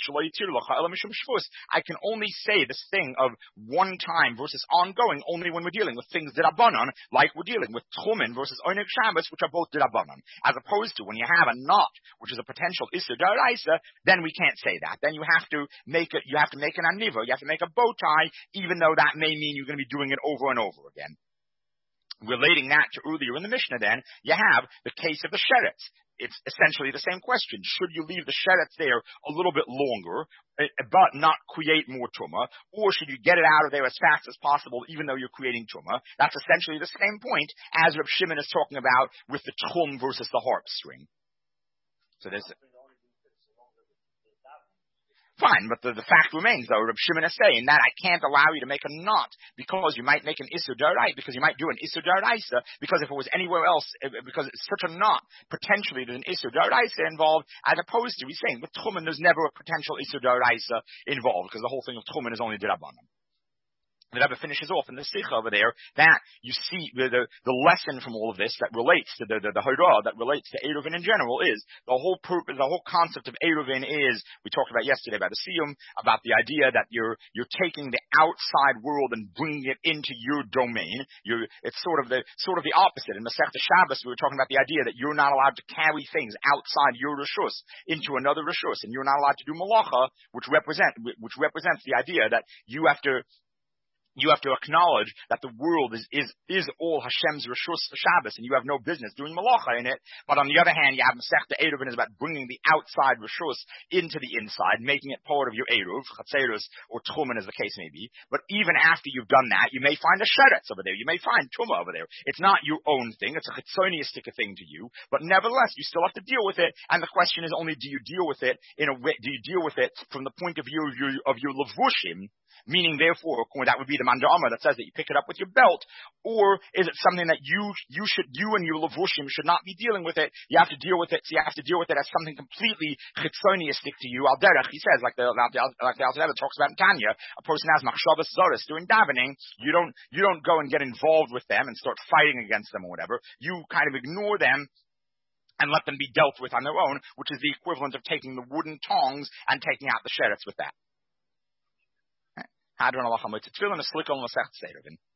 I can only say this thing of one time versus ongoing only when we're dealing with things that are Dirabanan, like we're dealing with Tchumen versus Oneg Shabbos, which are both Dirabanan. As opposed to when you have a knot, which is a potential Issur D'Oraisa, then we can't say that. Then you have to make an aniva, you have to make a bow tie, even though that may mean you're going to be doing it over and over again. Relating that to earlier in the Mishnah then, you have the case of the sheretz. It's essentially the same question. Should you leave the sheretz there a little bit longer, but not create more truma, or should you get it out of there as fast as possible, even though you're creating truma? That's essentially the same point as Reb Shimon is talking about with the tchum versus the harp string. So there's fine, but the fact remains, though, Reb Shimon is saying that I can't allow you to make a knot because you might make an Issur D'Oraisa, because you might do an Issur D'Oraisa, because if it was anywhere else, because it's such a knot, potentially there's an Issur D'Oraisa involved, as opposed to, he's saying, with Tchumen, there's never a potential Issur D'Oraisa involved, because the whole thing of Tchumen is only D'Rabbanan. The Rebbe finishes off in the Sikha over there that you see the lesson from all of this that relates to the Hora, that relates to Eruvin in general is the whole purpose, the whole concept of Eruvin is, we talked about yesterday about the Siyum, about the idea that you're taking the outside world and bringing it into your domain. It's sort of the opposite. In Masechta Shabbos, we were talking about the idea that you're not allowed to carry things outside your Rishus into another Rishus, and you're not allowed to do Malacha, which represents the idea that you have to acknowledge that the world is all Hashem's Rishus Shabbos, and you have no business doing malacha in it. But on the other hand, you have Masechta Eruvin is about bringing the outside Rishus into the inside, making it part of your Eruv, Chatzeros, or Tchumen as the case may be. But even after you've done that, you may find a sheretz over there. You may find Tumah over there. It's not your own thing. It's a chitzoniistic thing to you. But nevertheless, you still have to deal with it. And the question is only, do you deal with it in a way, do you deal with it from the point of view of your levushim? Meaning, therefore, that would be the Manda Amar that says that you pick it up with your belt, or is it something that you and your levushim should not be dealing with it? You have to deal with it. So you have to deal with it as something completely chitzoniistic to you. Al derech, he says, like the Alter Rebbe talks about in Tanya, a person has machshavas zoros doing davening. You don't go and get involved with them and start fighting against them or whatever. You kind of ignore them and let them be dealt with on their own, which is the equivalent of taking the wooden tongs and taking out the sheretz with that. Hadron Allah Hamid Tefillin, a slick on Masech Tzedevin.